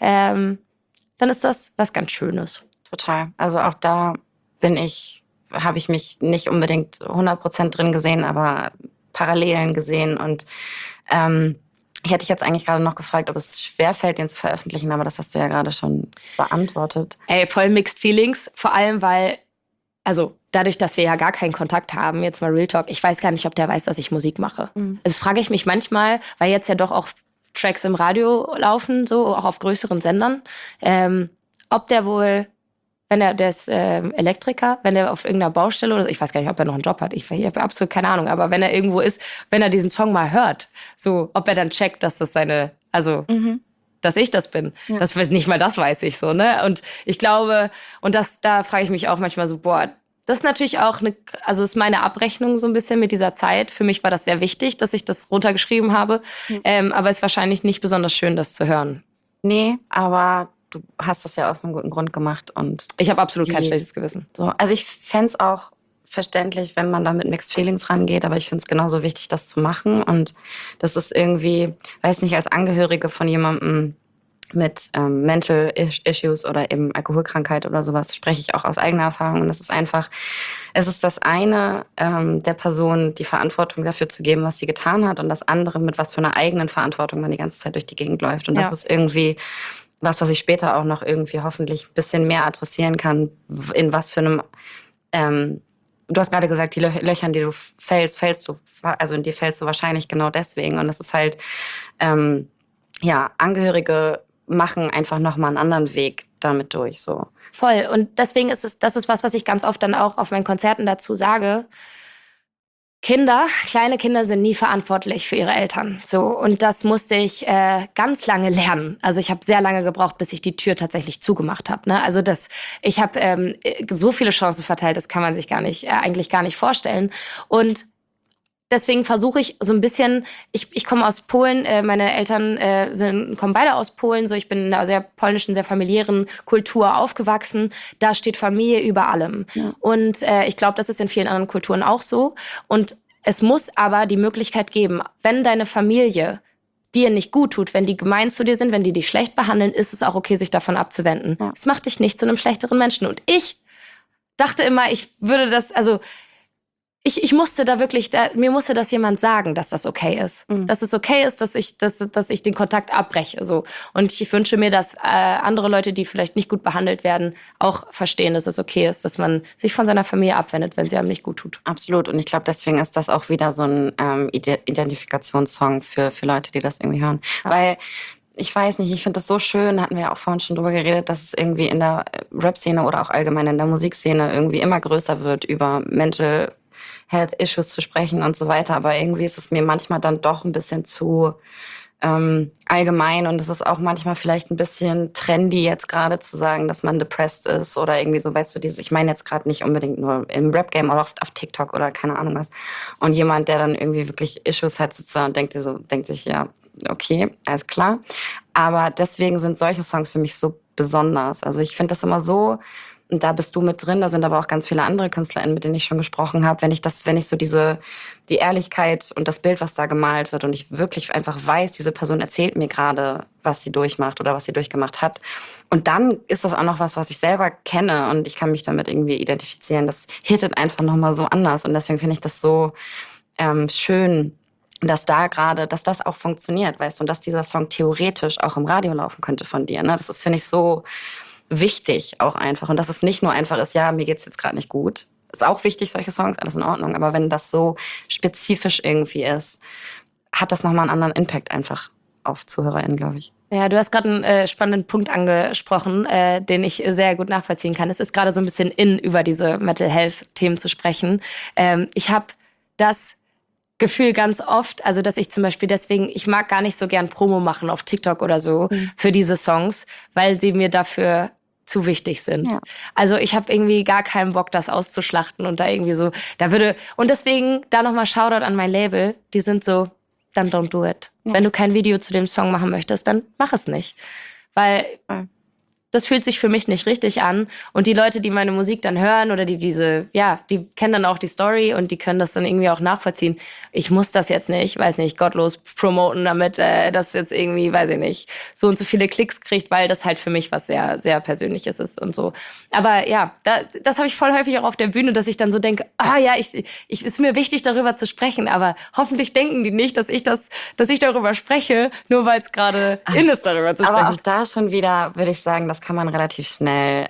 S3: dann ist das was ganz Schönes.
S2: Total. Also auch da habe ich mich nicht unbedingt 100% drin gesehen, aber Parallelen gesehen. Und ich hätte dich jetzt eigentlich gerade noch gefragt, ob es schwerfällt, den zu veröffentlichen, aber das hast du ja gerade schon beantwortet.
S3: Voll mixed feelings, vor allem weil, also dadurch, dass wir ja gar keinen Kontakt haben, jetzt mal Real Talk, ich weiß gar nicht, ob der weiß, dass ich Musik mache. Das frage ich mich manchmal, weil jetzt ja doch auch Tracks im Radio laufen, so auch auf größeren Sendern, ob der wohl, der ist Elektriker, wenn er auf irgendeiner Baustelle oder so, ich weiß gar nicht, ob er noch einen Job hat, ich habe absolut keine Ahnung, aber wenn er irgendwo ist, wenn er diesen Song mal hört, so, ob er dann checkt, dass das dass ich das bin. Ja. Das nicht mal das weiß ich so, ne? Und ich glaube, und da frage ich mich auch manchmal so, boah, das ist natürlich auch ist meine Abrechnung so ein bisschen mit dieser Zeit. Für mich war das sehr wichtig, dass ich das runtergeschrieben habe. Aber es ist wahrscheinlich nicht besonders schön, das zu hören.
S2: Nee, aber du hast das ja aus einem guten Grund gemacht. Und
S3: ich habe absolut kein schlechtes Gewissen.
S2: So, also ich fände es auch verständlich, wenn man da mit Mixed Feelings rangeht, aber ich finde es genauso wichtig, das zu machen. Und das ist irgendwie, weiß nicht, als Angehörige von jemandem mit Mental Issues oder eben Alkoholkrankheit oder sowas, spreche ich auch aus eigener Erfahrung. Und es ist das eine, der Person die Verantwortung dafür zu geben, was sie getan hat, und das andere, mit was für einer eigenen Verantwortung man die ganze Zeit durch die Gegend läuft. Und das ist irgendwie was ich später auch noch irgendwie hoffentlich ein bisschen mehr adressieren kann, in was für einem, du hast gerade gesagt, die Löcher, in die du fällst du, also in die fällst du wahrscheinlich genau deswegen. Und das ist halt, Angehörige machen einfach nochmal einen anderen Weg damit durch, so.
S3: Voll. Und deswegen das ist was ich ganz oft dann auch auf meinen Konzerten dazu sage. Kleine Kinder sind nie verantwortlich für ihre Eltern. So, und das musste ich ganz lange lernen. Also ich habe sehr lange gebraucht, bis ich die Tür tatsächlich zugemacht habe. Ne? Also ich habe so viele Chancen verteilt, das kann man sich eigentlich gar nicht vorstellen. Und deswegen versuche ich so ein bisschen, ich komme aus Polen, meine Eltern kommen beide aus Polen, so ich bin in einer sehr polnischen, sehr familiären Kultur aufgewachsen. Da steht Familie über allem. Ja. Und ich glaube, das ist in vielen anderen Kulturen auch so. Und es muss aber die Möglichkeit geben, wenn deine Familie dir nicht gut tut, wenn die gemein zu dir sind, wenn die dich schlecht behandeln, ist es auch okay, sich davon abzuwenden. Ja. Es macht dich nicht zu einem schlechteren Menschen. Und ich dachte immer, ich würde das, also ich musste da wirklich, mir musste das jemand sagen, dass das okay ist. Mhm. Dass es okay ist, dass ich den Kontakt abbreche. So. Und ich wünsche mir, dass andere Leute, die vielleicht nicht gut behandelt werden, auch verstehen, dass es okay ist, dass man sich von seiner Familie abwendet, wenn sie einem nicht gut tut.
S2: Absolut. Und ich glaube, deswegen ist das auch wieder so ein Identifikationssong für Leute, die das irgendwie hören. Absolut. Weil ich weiß nicht, ich finde das so schön, hatten wir ja auch vorhin schon drüber geredet, dass es irgendwie in der Rap-Szene oder auch allgemein in der Musikszene irgendwie immer größer wird, über Mental Health Issues zu sprechen und so weiter. Aber irgendwie ist es mir manchmal dann doch ein bisschen zu allgemein und es ist auch manchmal vielleicht ein bisschen trendy jetzt gerade zu sagen, dass man depressed ist oder irgendwie so, weißt du, ich meine jetzt gerade nicht unbedingt nur im Rap-Game oder auf TikTok oder keine Ahnung was. Und jemand, der dann irgendwie wirklich Issues hat, sitzt da und denkt sich, ja, okay, alles klar. Aber deswegen sind solche Songs für mich so besonders. Also ich finde das immer so, und da bist du mit drin, da sind aber auch ganz viele andere KünstlerInnen, mit denen ich schon gesprochen habe, wenn ich so die Ehrlichkeit und das Bild, was da gemalt wird und ich wirklich einfach weiß, diese Person erzählt mir gerade, was sie durchmacht oder was sie durchgemacht hat. Und dann ist das auch noch was ich selber kenne und ich kann mich damit irgendwie identifizieren. Das hittet einfach nochmal so anders und deswegen finde ich das so schön, dass das auch funktioniert, weißt du, und dass dieser Song theoretisch auch im Radio laufen könnte von dir. Ne? Das ist, finde ich, so wichtig auch einfach. Und dass es nicht nur einfach ist, ja, mir geht's jetzt gerade nicht gut. Ist auch wichtig, solche Songs, alles in Ordnung. Aber wenn das so spezifisch irgendwie ist, hat das nochmal einen anderen Impact einfach auf ZuhörerInnen, glaube ich.
S3: Ja, du hast gerade einen spannenden Punkt angesprochen, den ich sehr gut nachvollziehen kann. Es ist gerade so ein bisschen über diese Mental Health-Themen zu sprechen. Ich habe das Gefühl ganz oft, also dass ich zum Beispiel deswegen, ich mag gar nicht so gern Promo machen auf TikTok oder so für diese Songs, weil sie mir dafür zu wichtig sind. Ja. Also ich habe irgendwie gar keinen Bock, das auszuschlachten und da irgendwie so, und deswegen da nochmal Shoutout an mein Label, die sind so, dann don't do it. Ja. Wenn du kein Video zu dem Song machen möchtest, dann mach es nicht. Weil das fühlt sich für mich nicht richtig an. Und die Leute, die meine Musik dann hören oder die kennen dann auch die Story und die können das dann irgendwie auch nachvollziehen. Ich muss das jetzt nicht, weiß nicht, gottlos promoten, damit das jetzt irgendwie, weiß ich nicht, so und so viele Klicks kriegt, weil das halt für mich was sehr, sehr Persönliches ist und so. Aber ja, das habe ich voll häufig auch auf der Bühne, dass ich dann so denke, ist mir wichtig, darüber zu sprechen, aber hoffentlich denken die nicht, dass ich darüber spreche, nur weil es gerade in ist, darüber zu sprechen.
S2: Aber auch da schon wieder, würde ich sagen, das kann man relativ schnell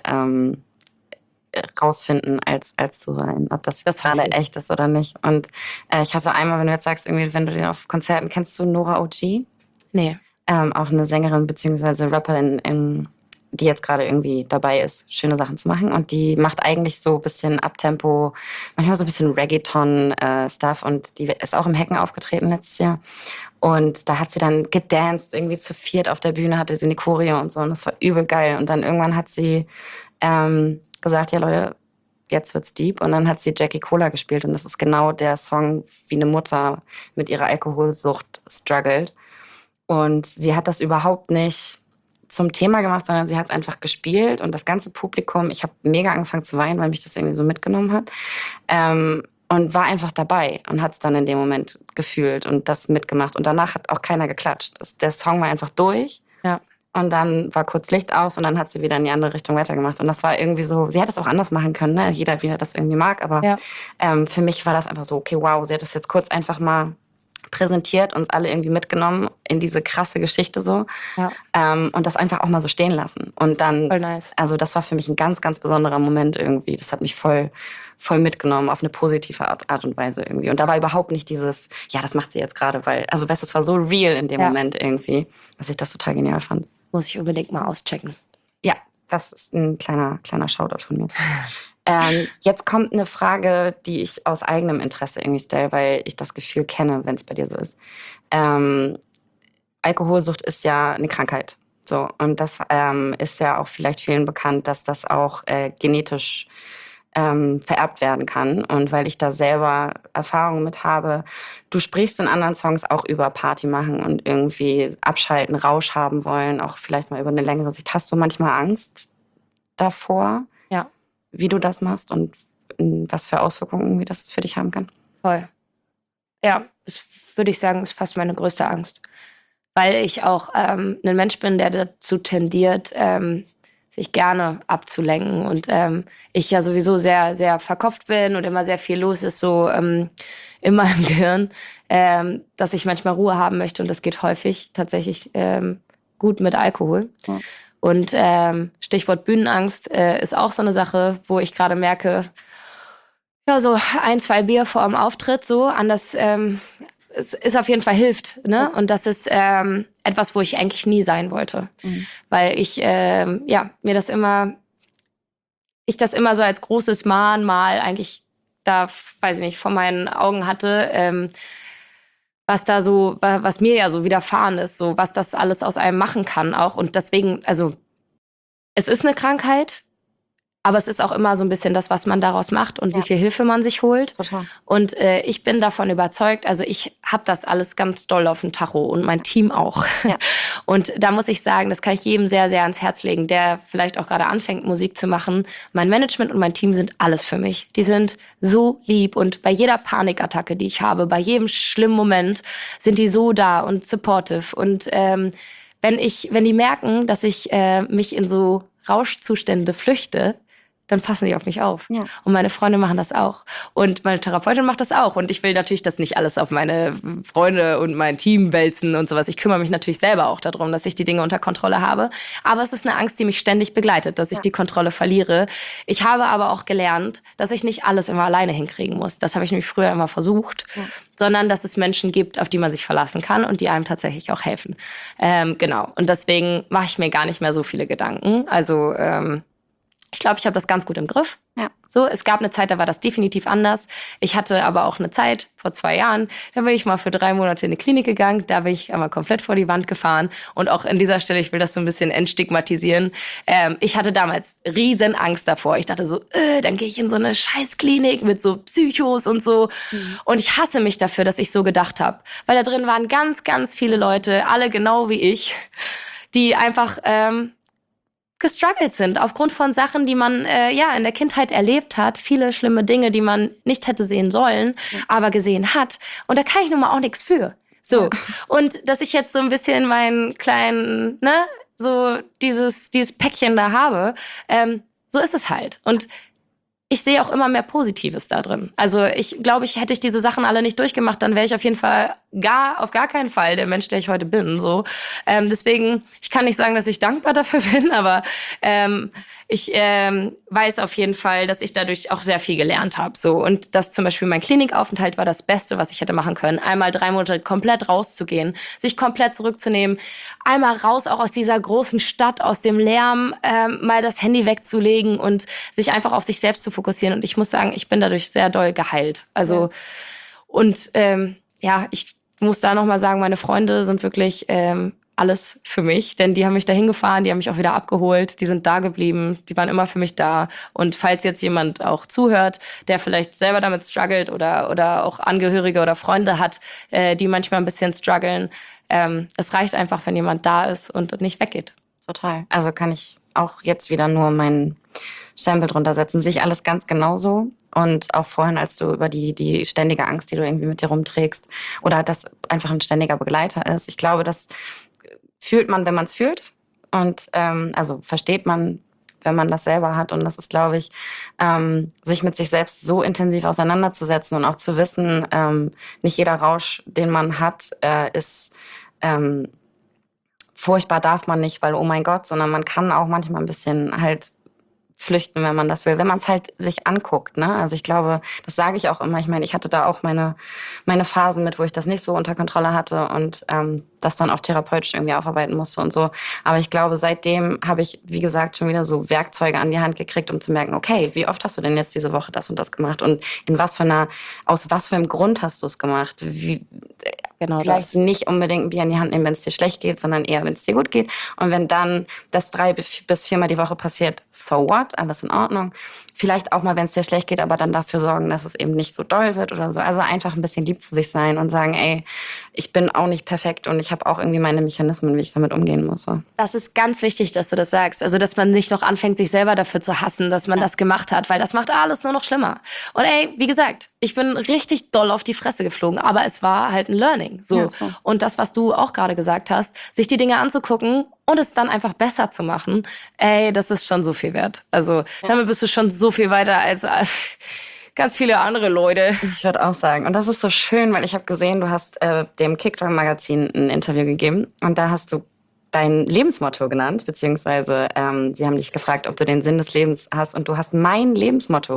S2: rausfinden als Zuhörer, ob das gerade echt ist oder nicht. Und ich hatte einmal, wenn du jetzt sagst, irgendwie, wenn du den auf Konzerten, kennst du Nora OG?
S3: Nee.
S2: Auch eine Sängerin bzw. Rapperin, die jetzt gerade irgendwie dabei ist, schöne Sachen zu machen. Und die macht eigentlich so ein bisschen Abtempo, manchmal so ein bisschen Reggaeton-Stuff. Und die ist auch im Hecken aufgetreten letztes Jahr. Und da hat sie dann gedanced, irgendwie zu viert auf der Bühne, hatte sie eine Choreo und so. Und das war übel geil. Und dann irgendwann hat sie gesagt, ja Leute, jetzt wird's deep. Und dann hat sie Jackie Cola gespielt. Und das ist genau der Song, wie eine Mutter mit ihrer Alkoholsucht struggelt. Und sie hat das überhaupt nicht zum Thema gemacht, sondern sie hat es einfach gespielt. Und das ganze Publikum, ich habe mega angefangen zu weinen, weil mich das irgendwie so mitgenommen hat. Und war einfach dabei und hat es dann in dem Moment gefühlt und das mitgemacht. Und danach hat auch keiner geklatscht. Der Song war einfach durch.
S3: Ja.
S2: Und dann war kurz Licht aus und dann hat sie wieder in die andere Richtung weitergemacht. Und das war irgendwie so, sie hätte es auch anders machen können, ne? Jeder, wie er das irgendwie mag. Aber für mich war das einfach so, okay, wow, sie hat das jetzt kurz einfach mal präsentiert, uns alle irgendwie mitgenommen in diese krasse Geschichte so. Ja. Und das einfach auch mal so stehen lassen. Und dann,
S3: voll nice.
S2: Also das war für mich ein ganz, ganz besonderer Moment irgendwie. Das hat mich voll mitgenommen auf eine positive Art und Weise irgendwie. Und da war überhaupt nicht dieses, ja, das macht sie jetzt gerade, weil, also weißt du, es war so real in dem Moment irgendwie, dass ich das total genial fand.
S3: Muss ich unbedingt mal auschecken.
S2: Ja, das ist ein kleiner Shoutout von mir. Jetzt kommt eine Frage, die ich aus eigenem Interesse irgendwie stelle, weil ich das Gefühl kenne, wenn es bei dir so ist. Alkoholsucht ist ja eine Krankheit. So, und das ist ja auch vielleicht vielen bekannt, dass das auch genetisch vererbt werden kann. Und weil ich da selber Erfahrungen mit habe, du sprichst in anderen Songs auch über Party machen und irgendwie abschalten, Rausch haben wollen, auch vielleicht mal über eine längere Sicht. Hast du manchmal Angst davor?
S3: Ja.
S2: Wie du das machst und was für Auswirkungen irgendwie das für dich haben kann?
S3: Voll. Ja, das würde ich sagen, ist fast meine größte Angst. Weil ich auch ein Mensch bin, der dazu tendiert, sich gerne abzulenken. Und ich ja sowieso sehr, sehr verkopft bin und immer sehr viel los ist so in meinem Gehirn, dass ich manchmal Ruhe haben möchte. Und das geht häufig tatsächlich gut mit Alkohol. Ja. Und Stichwort Bühnenangst ist auch so eine Sache, wo ich gerade merke, ja, so 1, 2 Bier vor dem Auftritt, so anders es ist auf jeden Fall hilft, ne? Und das ist etwas, wo ich eigentlich nie sein wollte. Weil ich, ich das immer so als großes Mahnmal eigentlich da, weiß ich nicht, vor meinen Augen hatte, was mir ja so widerfahren ist, so was das alles aus einem machen kann auch. Und deswegen, also es ist eine Krankheit, aber es ist auch immer so ein bisschen das, was man daraus macht und wie viel Hilfe man sich holt.
S2: Total.
S3: Und ich bin davon überzeugt, also ich habe das alles ganz doll auf dem Tacho und mein Team auch.
S2: Ja.
S3: Und da muss ich sagen, das kann ich jedem sehr, sehr ans Herz legen, der vielleicht auch gerade anfängt, Musik zu machen. Mein Management und mein Team sind alles für mich. Die sind so lieb und bei jeder Panikattacke, die ich habe, bei jedem schlimmen Moment sind die so da und supportive. Und wenn die merken, dass ich mich in so Rauschzustände flüchte, dann passen die auf mich auf.
S2: Ja.
S3: Und meine Freunde machen das auch. Und meine Therapeutin macht das auch. Und ich will natürlich das nicht alles auf meine Freunde und mein Team wälzen und sowas. Ich kümmere mich natürlich selber auch darum, dass ich die Dinge unter Kontrolle habe. Aber es ist eine Angst, die mich ständig begleitet, dass ich die Kontrolle verliere. Ich habe aber auch gelernt, dass ich nicht alles immer alleine hinkriegen muss. Das habe ich nämlich früher immer versucht. Ja. Sondern dass es Menschen gibt, auf die man sich verlassen kann und die einem tatsächlich auch helfen. Genau. Und deswegen mache ich mir gar nicht mehr so viele Gedanken. Also ich glaube, ich habe das ganz gut im Griff.
S2: Ja.
S3: So, es gab eine Zeit, da war das definitiv anders. Ich hatte aber auch eine Zeit, vor 2 Jahren, da bin ich mal für 3 Monate in die Klinik gegangen. Da bin ich einmal komplett vor die Wand gefahren. Und auch an dieser Stelle, ich will das so ein bisschen entstigmatisieren. Ich hatte damals riesen Angst davor. Ich dachte so, dann gehe ich in so eine Scheißklinik mit so Psychos und so. Und ich hasse mich dafür, dass ich so gedacht habe. Weil da drin waren ganz, ganz viele Leute, alle genau wie ich, die einfach gestruggelt sind aufgrund von Sachen, die man in der Kindheit erlebt hat. Viele schlimme Dinge, die man nicht hätte sehen sollen, aber gesehen hat. Und da kann ich nun mal auch nichts für. So. Ja. Und dass ich jetzt so ein bisschen meinen kleinen, so dieses Päckchen da habe, so ist es halt. Und ich sehe auch immer mehr Positives da drin. Also ich glaube, hätte ich diese Sachen alle nicht durchgemacht, dann wäre ich auf jeden Fall auf gar keinen Fall der Mensch, der ich heute bin. So, deswegen, ich kann nicht sagen, dass ich dankbar dafür bin, aber ich weiß auf jeden Fall, dass ich dadurch auch sehr viel gelernt habe. So, und dass zum Beispiel mein Klinikaufenthalt war das Beste, was ich hätte machen können. Einmal 3 Monate komplett rauszugehen, sich komplett zurückzunehmen, einmal raus auch aus dieser großen Stadt, aus dem Lärm, mal das Handy wegzulegen und sich einfach auf sich selbst zu fokussieren. Und ich muss sagen, ich bin dadurch sehr doll geheilt. Also und ich muss da noch mal sagen, meine Freunde sind wirklich alles für mich, denn die haben mich da hingefahren, die haben mich auch wieder abgeholt, die sind da geblieben, die waren immer für mich da. Und falls jetzt jemand auch zuhört, der vielleicht selber damit struggelt oder auch Angehörige oder Freunde hat, die manchmal ein bisschen strugglen, es reicht einfach, wenn jemand da ist und nicht weggeht.
S2: Total. Also kann ich auch jetzt wieder nur meinen Stempel drunter setzen. Sehe ich alles ganz genauso. Und auch vorhin, als du über die ständige Angst, die du irgendwie mit dir rumträgst, oder das einfach ein ständiger Begleiter ist. Ich glaube, das fühlt man, wenn man es fühlt. Und also versteht man, wenn man das selber hat. Und das ist, glaube ich, sich mit sich selbst so intensiv auseinanderzusetzen und auch zu wissen, nicht jeder Rausch, den man hat, ist furchtbar, darf man nicht, weil oh mein Gott, sondern man kann auch manchmal ein bisschen halt flüchten, wenn man das will, wenn man es halt sich anguckt, ne? Also ich glaube, das sage ich auch immer. Ich meine, ich hatte da auch meine Phasen mit, wo ich das nicht so unter Kontrolle hatte und das dann auch therapeutisch irgendwie aufarbeiten musste und so. Aber ich glaube, seitdem habe ich, wie gesagt, schon wieder so Werkzeuge an die Hand gekriegt, um zu merken, okay, wie oft hast du denn jetzt diese Woche das und das gemacht und aus was für einem Grund hast du es gemacht? Genau, vielleicht das. Nicht unbedingt ein Bier in die Hand nehmen, wenn es dir schlecht geht, sondern eher, wenn es dir gut geht. Und wenn dann das 3 bis 4 Mal die Woche passiert, so what? Alles in Ordnung. Vielleicht auch mal, wenn es dir schlecht geht, aber dann dafür sorgen, dass es eben nicht so doll wird oder so. Also einfach ein bisschen lieb zu sich sein und sagen, ey, ich bin auch nicht perfekt und ich habe auch irgendwie meine Mechanismen, wie ich damit umgehen muss. So.
S3: Das ist ganz wichtig, dass du das sagst. Also, dass man nicht noch anfängt, sich selber dafür zu hassen, dass man das gemacht hat, weil das macht alles nur noch schlimmer. Und ey, wie gesagt, ich bin richtig doll auf die Fresse geflogen, aber es war halt ein Learning. So. Ja, so. Und das, was du auch gerade gesagt hast, sich die Dinge anzugucken und es dann einfach besser zu machen, ey, das ist schon so viel wert. Also, damit bist du schon so viel weiter als ganz viele andere Leute.
S2: Ich würde auch sagen. Und das ist so schön, weil ich habe gesehen, du hast dem Kickdrum-Magazin ein Interview gegeben und da hast du dein Lebensmotto genannt, beziehungsweise sie haben dich gefragt, ob du den Sinn des Lebens hast und du hast mein Lebensmotto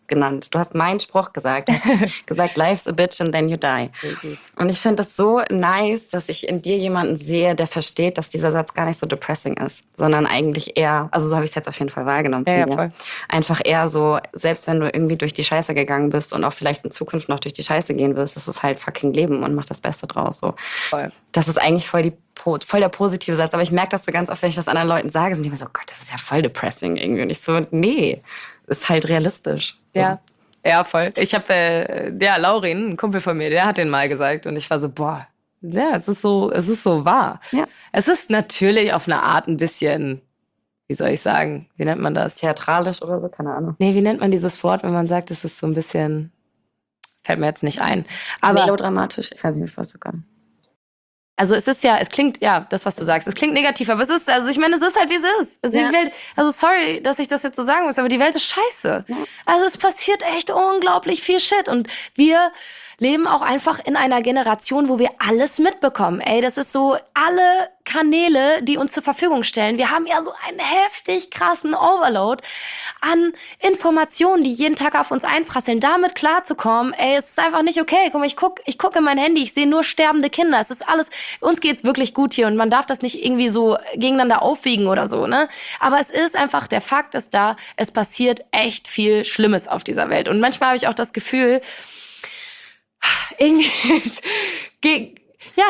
S2: genannt. Du hast meinen Spruch gesagt. Du hast gesagt, life's a bitch and then you die. Und ich finde das so nice, dass ich in dir jemanden sehe, der versteht, dass dieser Satz gar nicht so depressing ist, sondern eigentlich eher, also so habe ich es jetzt auf jeden Fall wahrgenommen.
S3: Ja, voll.
S2: Einfach eher so, selbst wenn du irgendwie durch die Scheiße gegangen bist und auch vielleicht in Zukunft noch durch die Scheiße gehen wirst, das ist halt fucking Leben und mach das Beste draus. So.
S3: Voll.
S2: Das ist eigentlich voll der positive Satz. Aber ich merke das so ganz oft, wenn ich das anderen Leuten sage, sind die immer so, Gott, das ist ja voll depressing irgendwie. Und ich so, nee, ist halt realistisch. So.
S3: Ja, voll. Ich habe, Laurin, ein Kumpel von mir, der hat den mal gesagt und ich war so, boah, ja, es ist so wahr.
S2: Ja.
S3: Es ist natürlich auf eine Art ein bisschen, wie soll ich sagen, wie nennt man das?
S2: Theatralisch oder so, keine Ahnung.
S3: Nee, wie nennt man dieses Wort, wenn man sagt, es ist so ein bisschen, fällt mir jetzt nicht ein. Aber
S2: melodramatisch, ich weiß nicht, was du kannst.
S3: also es klingt, ja, das, was du sagst, es klingt negativ, aber es ist, also ich meine, es ist halt, wie es ist. Also die Welt, also sorry, dass ich das jetzt so sagen muss, aber die Welt ist scheiße. Ja. Also es passiert echt unglaublich viel Shit und wir leben auch einfach in einer Generation, wo wir alles mitbekommen. Ey, das ist so alle Kanäle, die uns zur Verfügung stellen. Wir haben ja so einen heftig krassen Overload an Informationen, die jeden Tag auf uns einprasseln. Damit klarzukommen, ey, es ist einfach nicht okay. Guck mal, ich gucke in mein Handy, ich sehe nur sterbende Kinder. Es ist alles, uns geht's wirklich gut hier und man darf das nicht irgendwie so gegeneinander aufwiegen oder so, ne? Aber es ist einfach, der Fakt ist da, es passiert echt viel Schlimmes auf dieser Welt. Und manchmal habe ich auch das Gefühl, irgendwie, ja,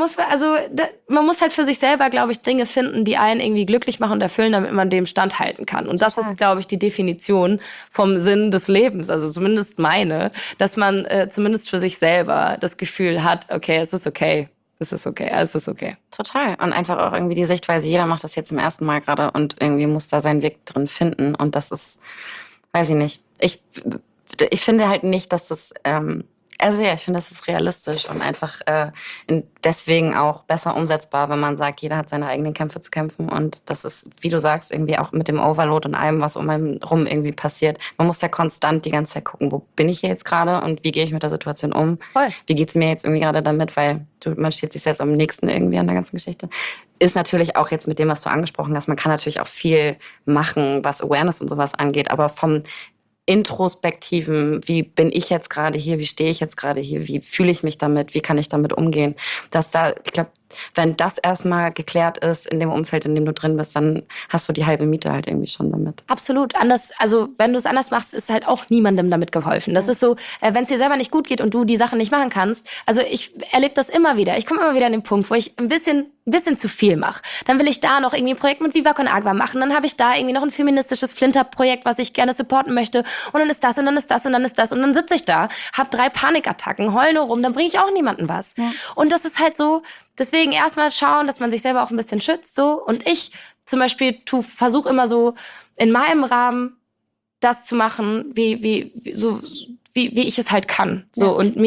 S3: man muss halt für sich selber, glaube ich, Dinge finden, die einen irgendwie glücklich machen und erfüllen, damit man dem standhalten kann. Und das ist, glaube ich, die Definition vom Sinn des Lebens, also zumindest meine, dass man zumindest für sich selber das Gefühl hat, okay, es ist okay. Es ist okay, alles ist okay.
S2: Total. Und einfach auch irgendwie die Sichtweise, jeder macht das jetzt zum ersten Mal gerade und irgendwie muss da seinen Weg drin finden. Und das ist, weiß ich nicht. Ich finde halt nicht, dass das also ja, ich finde, das ist realistisch und einfach deswegen auch besser umsetzbar, wenn man sagt, jeder hat seine eigenen Kämpfe zu kämpfen und das ist, wie du sagst, irgendwie auch mit dem Overload und allem, was um einen rum irgendwie passiert. Man muss ja konstant die ganze Zeit gucken, wo bin ich hier jetzt gerade und wie gehe ich mit der Situation um?
S3: Voll.
S2: Wie geht's mir jetzt irgendwie gerade damit, weil man steht sich selbst am nächsten irgendwie an der ganzen Geschichte. Ist natürlich auch jetzt mit dem, was du angesprochen hast, man kann natürlich auch viel machen, was Awareness und sowas angeht, aber vom Introspektiven, wie bin ich jetzt gerade hier, wie stehe ich jetzt gerade hier, wie fühle ich mich damit, wie kann ich damit umgehen, ich glaube, wenn das erstmal geklärt ist in dem Umfeld, in dem du drin bist, dann hast du die halbe Miete halt irgendwie schon damit.
S3: Absolut. Anders, also wenn du es anders machst, ist halt auch niemandem damit geholfen. Das ist so, wenn es dir selber nicht gut geht und du die Sachen nicht machen kannst. Also ich erlebe das immer wieder. Ich komme immer wieder an den Punkt, wo ich ein bisschen zu viel mache. Dann will ich da noch irgendwie ein Projekt mit Viva Con Agua machen. Dann habe ich da irgendwie noch ein feministisches Flinter-Projekt, was ich gerne supporten möchte. Und dann ist das und dann ist das und dann ist das. Und dann sitze ich da, habe 3 Panikattacken, heul nur rum, dann bringe ich auch niemandem was. Ja. Und das ist halt so, deswegen erstmal schauen, dass man sich selber auch ein bisschen schützt. So. Und ich zum Beispiel versuche immer so in meinem Rahmen das zu machen, wie ich es halt kann. So. Ja. Und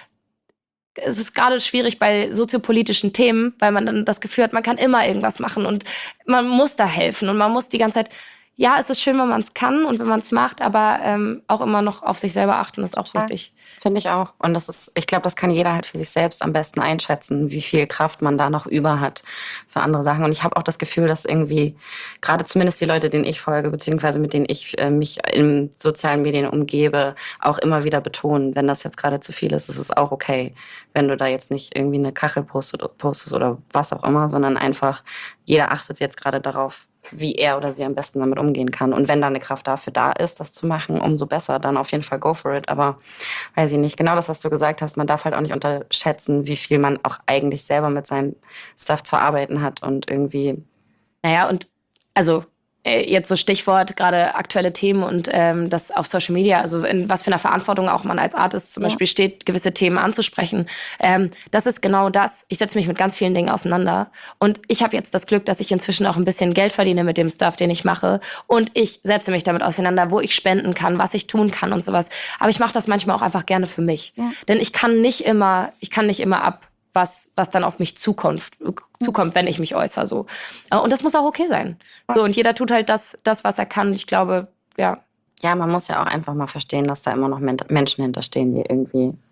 S3: es ist gerade schwierig bei soziopolitischen Themen, weil man dann das Gefühl hat, man kann immer irgendwas machen und man muss da helfen und man muss die ganze Zeit, ja, es ist schön, wenn man es kann und wenn man es macht, aber auch immer noch auf sich selber achten, ist auch wichtig.
S2: Finde ich auch. Und ich glaube, das kann jeder halt für sich selbst am besten einschätzen, wie viel Kraft man da noch über hat für andere Sachen. Und ich habe auch das Gefühl, dass irgendwie gerade zumindest die Leute, denen ich folge, beziehungsweise mit denen ich mich in sozialen Medien umgebe, auch immer wieder betonen, wenn das jetzt gerade zu viel ist, ist es auch okay, wenn du da jetzt nicht irgendwie eine Kachel postest oder was auch immer, sondern einfach jeder achtet jetzt gerade darauf, wie er oder sie am besten damit umgehen kann. Und wenn da eine Kraft dafür da ist, das zu machen, umso besser. Dann auf jeden Fall go for it. Aber weiß ich nicht, genau das, was du gesagt hast, man darf halt auch nicht unterschätzen, wie viel man auch eigentlich selber mit seinem Stuff zu arbeiten hat und irgendwie.
S3: Naja, und also jetzt so Stichwort gerade aktuelle Themen und das auf Social Media, also in was für einer Verantwortung auch man als Artist zum Beispiel steht, gewisse Themen anzusprechen. Das ist genau das. Ich setze mich mit ganz vielen Dingen auseinander und ich habe jetzt das Glück, dass ich inzwischen auch ein bisschen Geld verdiene mit dem Stuff, den ich mache und ich setze mich damit auseinander, wo ich spenden kann, was ich tun kann und sowas. Aber ich mache das manchmal auch einfach gerne für mich. Ja. Denn ich kann nicht immer ab, was dann auf mich zukommt, wenn ich mich äußere. So. Und das muss auch okay sein. So, und jeder tut halt das, was er kann. Ich glaube, ja.
S2: Ja, man muss ja auch einfach mal verstehen, dass da immer noch Menschen hinterstehen, die irgendwie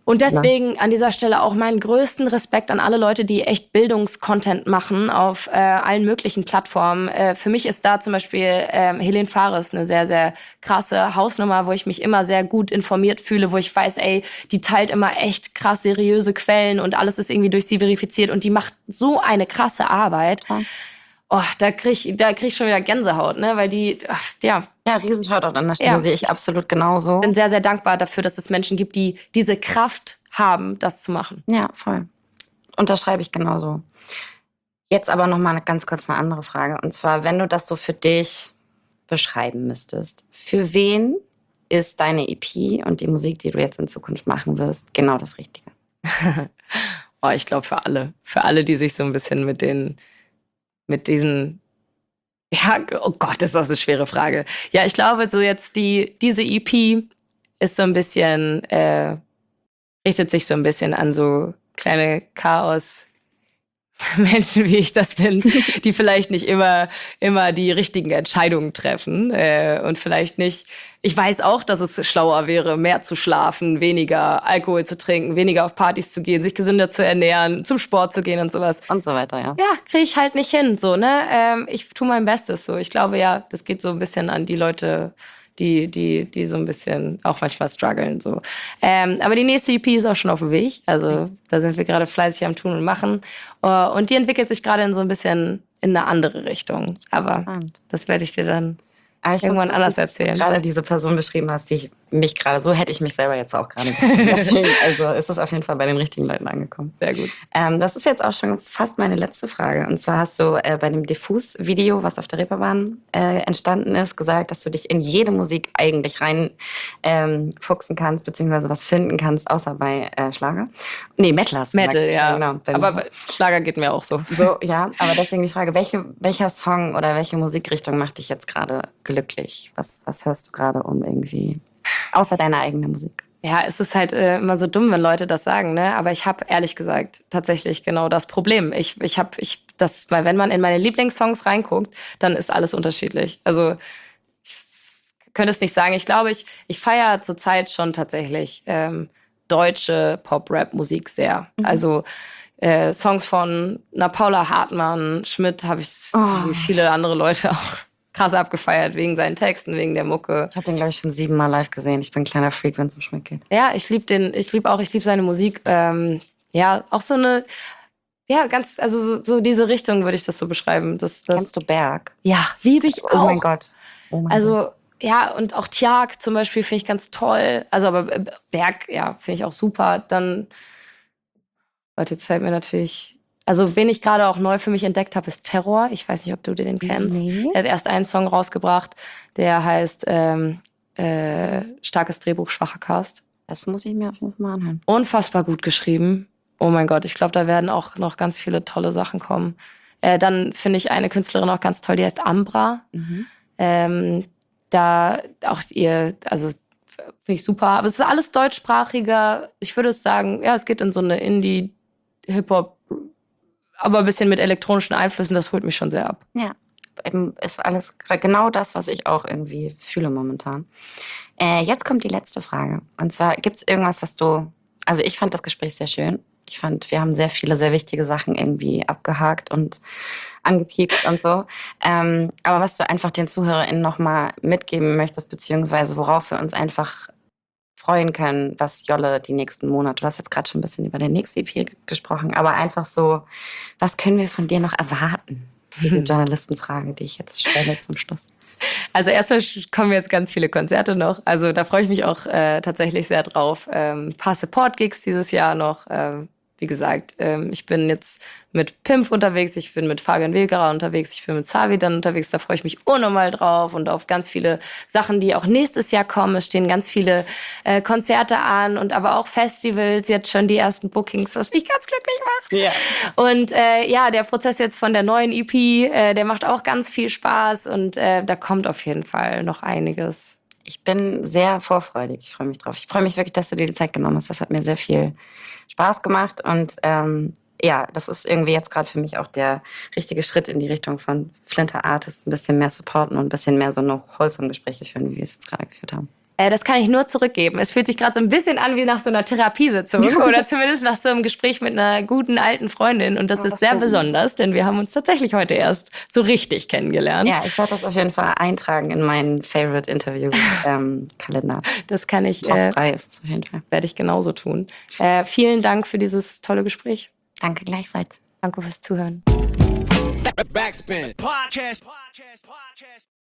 S3: Und deswegen an dieser Stelle auch meinen größten Respekt an alle Leute, die echt Bildungscontent machen auf allen möglichen Plattformen. Für mich ist da zum Beispiel Helene Fares eine sehr, sehr krasse Hausnummer, wo ich mich immer sehr gut informiert fühle, wo ich weiß, ey, die teilt immer echt krass seriöse Quellen und alles ist irgendwie durch sie verifiziert und die macht so eine krasse Arbeit.
S2: Ja.
S3: Oh, da krieg ich schon wieder Gänsehaut, ne? Weil die,
S2: Ja, Riesenshoutout an der Stelle, sehe ich absolut genauso.
S3: bin sehr, sehr dankbar dafür, dass es Menschen gibt, die diese Kraft haben, das zu machen.
S2: Ja, voll. Unterschreibe ich genauso. Jetzt aber nochmal ganz kurz eine andere Frage. Und zwar, wenn du das so für dich beschreiben müsstest, für wen ist deine EP und die Musik, die du jetzt in Zukunft machen wirst, genau das Richtige?
S3: Oh, ich glaube für alle. Für alle, die sich so ein bisschen mit diesen, ja, oh Gott, ist das eine schwere Frage. Ja, ich glaube, so jetzt diese EP ist so ein bisschen, richtet sich so ein bisschen an so kleine Chaos-Menschen, wie ich das bin, die vielleicht nicht immer die richtigen Entscheidungen treffen und vielleicht nicht. Ich weiß auch, dass es schlauer wäre, mehr zu schlafen, weniger Alkohol zu trinken, weniger auf Partys zu gehen, sich gesünder zu ernähren, zum Sport zu gehen und sowas.
S2: Und so weiter, ja.
S3: Ja, kriege ich halt nicht hin, so, ne? Ich tue mein Bestes, so. Ich glaube, ja, das geht so ein bisschen an die Leute, die so ein bisschen auch manchmal strugglen, so. Aber die nächste EP ist auch schon auf dem Weg. Also, da sind wir gerade fleißig am Tun und Machen. Und die entwickelt sich gerade in so ein bisschen in eine andere Richtung. Aber das werde ich dir dann irgendwann anders erzählen.
S2: Dass du gerade diese Person beschrieben hast, die ich mich gerade, so hätte ich mich selber jetzt auch gerade beschrieben. Deswegen, also ist es auf jeden Fall bei den richtigen Leuten angekommen.
S3: Sehr gut.
S2: Das ist jetzt auch schon fast meine letzte Frage. Und zwar hast du bei dem Diffus-Video, was auf der Reeperbahn entstanden ist, gesagt, dass du dich in jede Musik eigentlich rein fuchsen kannst, beziehungsweise was finden kannst, außer bei Schlager. Nee, Metal hast du
S3: Metal,
S2: gesagt.
S3: ja.
S2: Genau,
S3: Aber Schlager geht mir auch so.
S2: So, ja, aber deswegen die Frage, welcher Song oder welche Musikrichtung macht dich jetzt gerade glücklich? Was hörst du gerade um irgendwie, außer deiner eigenen Musik?
S3: Ja, es ist halt immer so dumm, wenn Leute das sagen, ne? Aber ich habe ehrlich gesagt tatsächlich genau das Problem. Weil wenn man in meine Lieblingssongs reinguckt, dann ist alles unterschiedlich. Also ich könnte es nicht sagen. Ich glaube, ich feiere zurzeit schon tatsächlich deutsche Pop-Rap-Musik sehr. Also Songs von Paula Hartmann, Schmidt habe ich wie viele andere Leute auch krass abgefeiert, wegen seinen Texten, wegen der Mucke.
S2: Ich habe den, glaube ich, schon 7-mal live gesehen. Ich bin ein kleiner Freak, wenn es um Schmidt geht.
S3: Ja, ich liebe seine Musik. Ja, auch so eine, ja, ganz, also so diese Richtung würde ich das so beschreiben.
S2: Kennst du Berg?
S3: Ja, liebe ich auch.
S2: Oh mein Gott.
S3: Also, ja, und auch Tjag zum Beispiel finde ich ganz toll. Also, aber Berg, ja, finde ich auch super. Dann, Leute, jetzt fällt mir natürlich. Also, wen ich gerade auch neu für mich entdeckt habe, ist Terror. Ich weiß nicht, ob du den kennst.
S2: Nee.
S3: Er hat erst einen Song rausgebracht, der heißt Starkes Drehbuch, schwacher Cast.
S2: Das muss ich mir auf jeden Fall mal anhören.
S3: Unfassbar gut geschrieben. Oh mein Gott, ich glaube, da werden auch noch ganz viele tolle Sachen kommen. Dann finde ich eine Künstlerin auch ganz toll, die heißt Ambra. Da auch also finde ich super. Aber es ist alles deutschsprachiger. Ich würde sagen, ja, es geht in so eine Indie-Hip-Hop, aber ein bisschen mit elektronischen Einflüssen, das holt mich schon sehr ab.
S2: Ja, ist alles genau das, was ich auch irgendwie fühle momentan. Jetzt kommt die letzte Frage. Und zwar, gibt es irgendwas, also ich fand das Gespräch sehr schön. Ich fand, wir haben sehr viele, sehr wichtige Sachen irgendwie abgehakt und angepiekt und so. Aber was du einfach den ZuhörerInnen nochmal mitgeben möchtest, beziehungsweise worauf wir uns einfach freuen können, was Jolle die nächsten Monate, du hast jetzt gerade schon ein bisschen über den nächsten EP gesprochen, aber einfach so, was können wir von dir noch erwarten? Diese Journalistenfrage, die ich jetzt stelle zum Schluss.
S3: Also erstmal kommen jetzt ganz viele Konzerte noch. Also da freue ich mich auch tatsächlich sehr drauf. Ein paar Support-Gigs dieses Jahr noch. Wie gesagt, ich bin jetzt mit Pimp unterwegs, ich bin mit Fabian Wilgerer unterwegs, ich bin mit Savi dann unterwegs. Da freue ich mich unnormal drauf und auf ganz viele Sachen, die auch nächstes Jahr kommen. Es stehen ganz viele Konzerte an und aber auch Festivals, jetzt schon die ersten Bookings, was mich ganz glücklich macht.
S2: Ja.
S3: Und ja, der Prozess jetzt von der neuen EP, der macht auch ganz viel Spaß und da kommt auf jeden Fall noch einiges.
S2: Ich bin sehr vorfreudig. Ich freue mich drauf. Ich freue mich wirklich, dass du dir die Zeit genommen hast. Das hat mir sehr viel Spaß gemacht. Und ja, das ist irgendwie jetzt gerade für mich auch der richtige Schritt in die Richtung von Flinter Artists. Ein bisschen mehr supporten und ein bisschen mehr so eine wholesome Gespräche führen, wie wir es jetzt gerade geführt haben.
S3: Das kann ich nur zurückgeben. Es fühlt sich gerade so ein bisschen an wie nach so einer Therapiesitzung oder zumindest nach so einem Gespräch mit einer guten alten Freundin. Und das ist sehr besonders, denn wir haben uns tatsächlich heute erst so richtig kennengelernt.
S2: Ja, ich werde das auf jeden Fall eintragen in meinen Favorite Interview-Kalender.
S3: Das kann ich.
S2: Top 3 ist es auf jeden Fall.
S3: Werde ich genauso tun. Vielen Dank für dieses tolle Gespräch.
S2: Danke gleichfalls.
S3: Danke fürs Zuhören.
S1: Backspin. Podcast.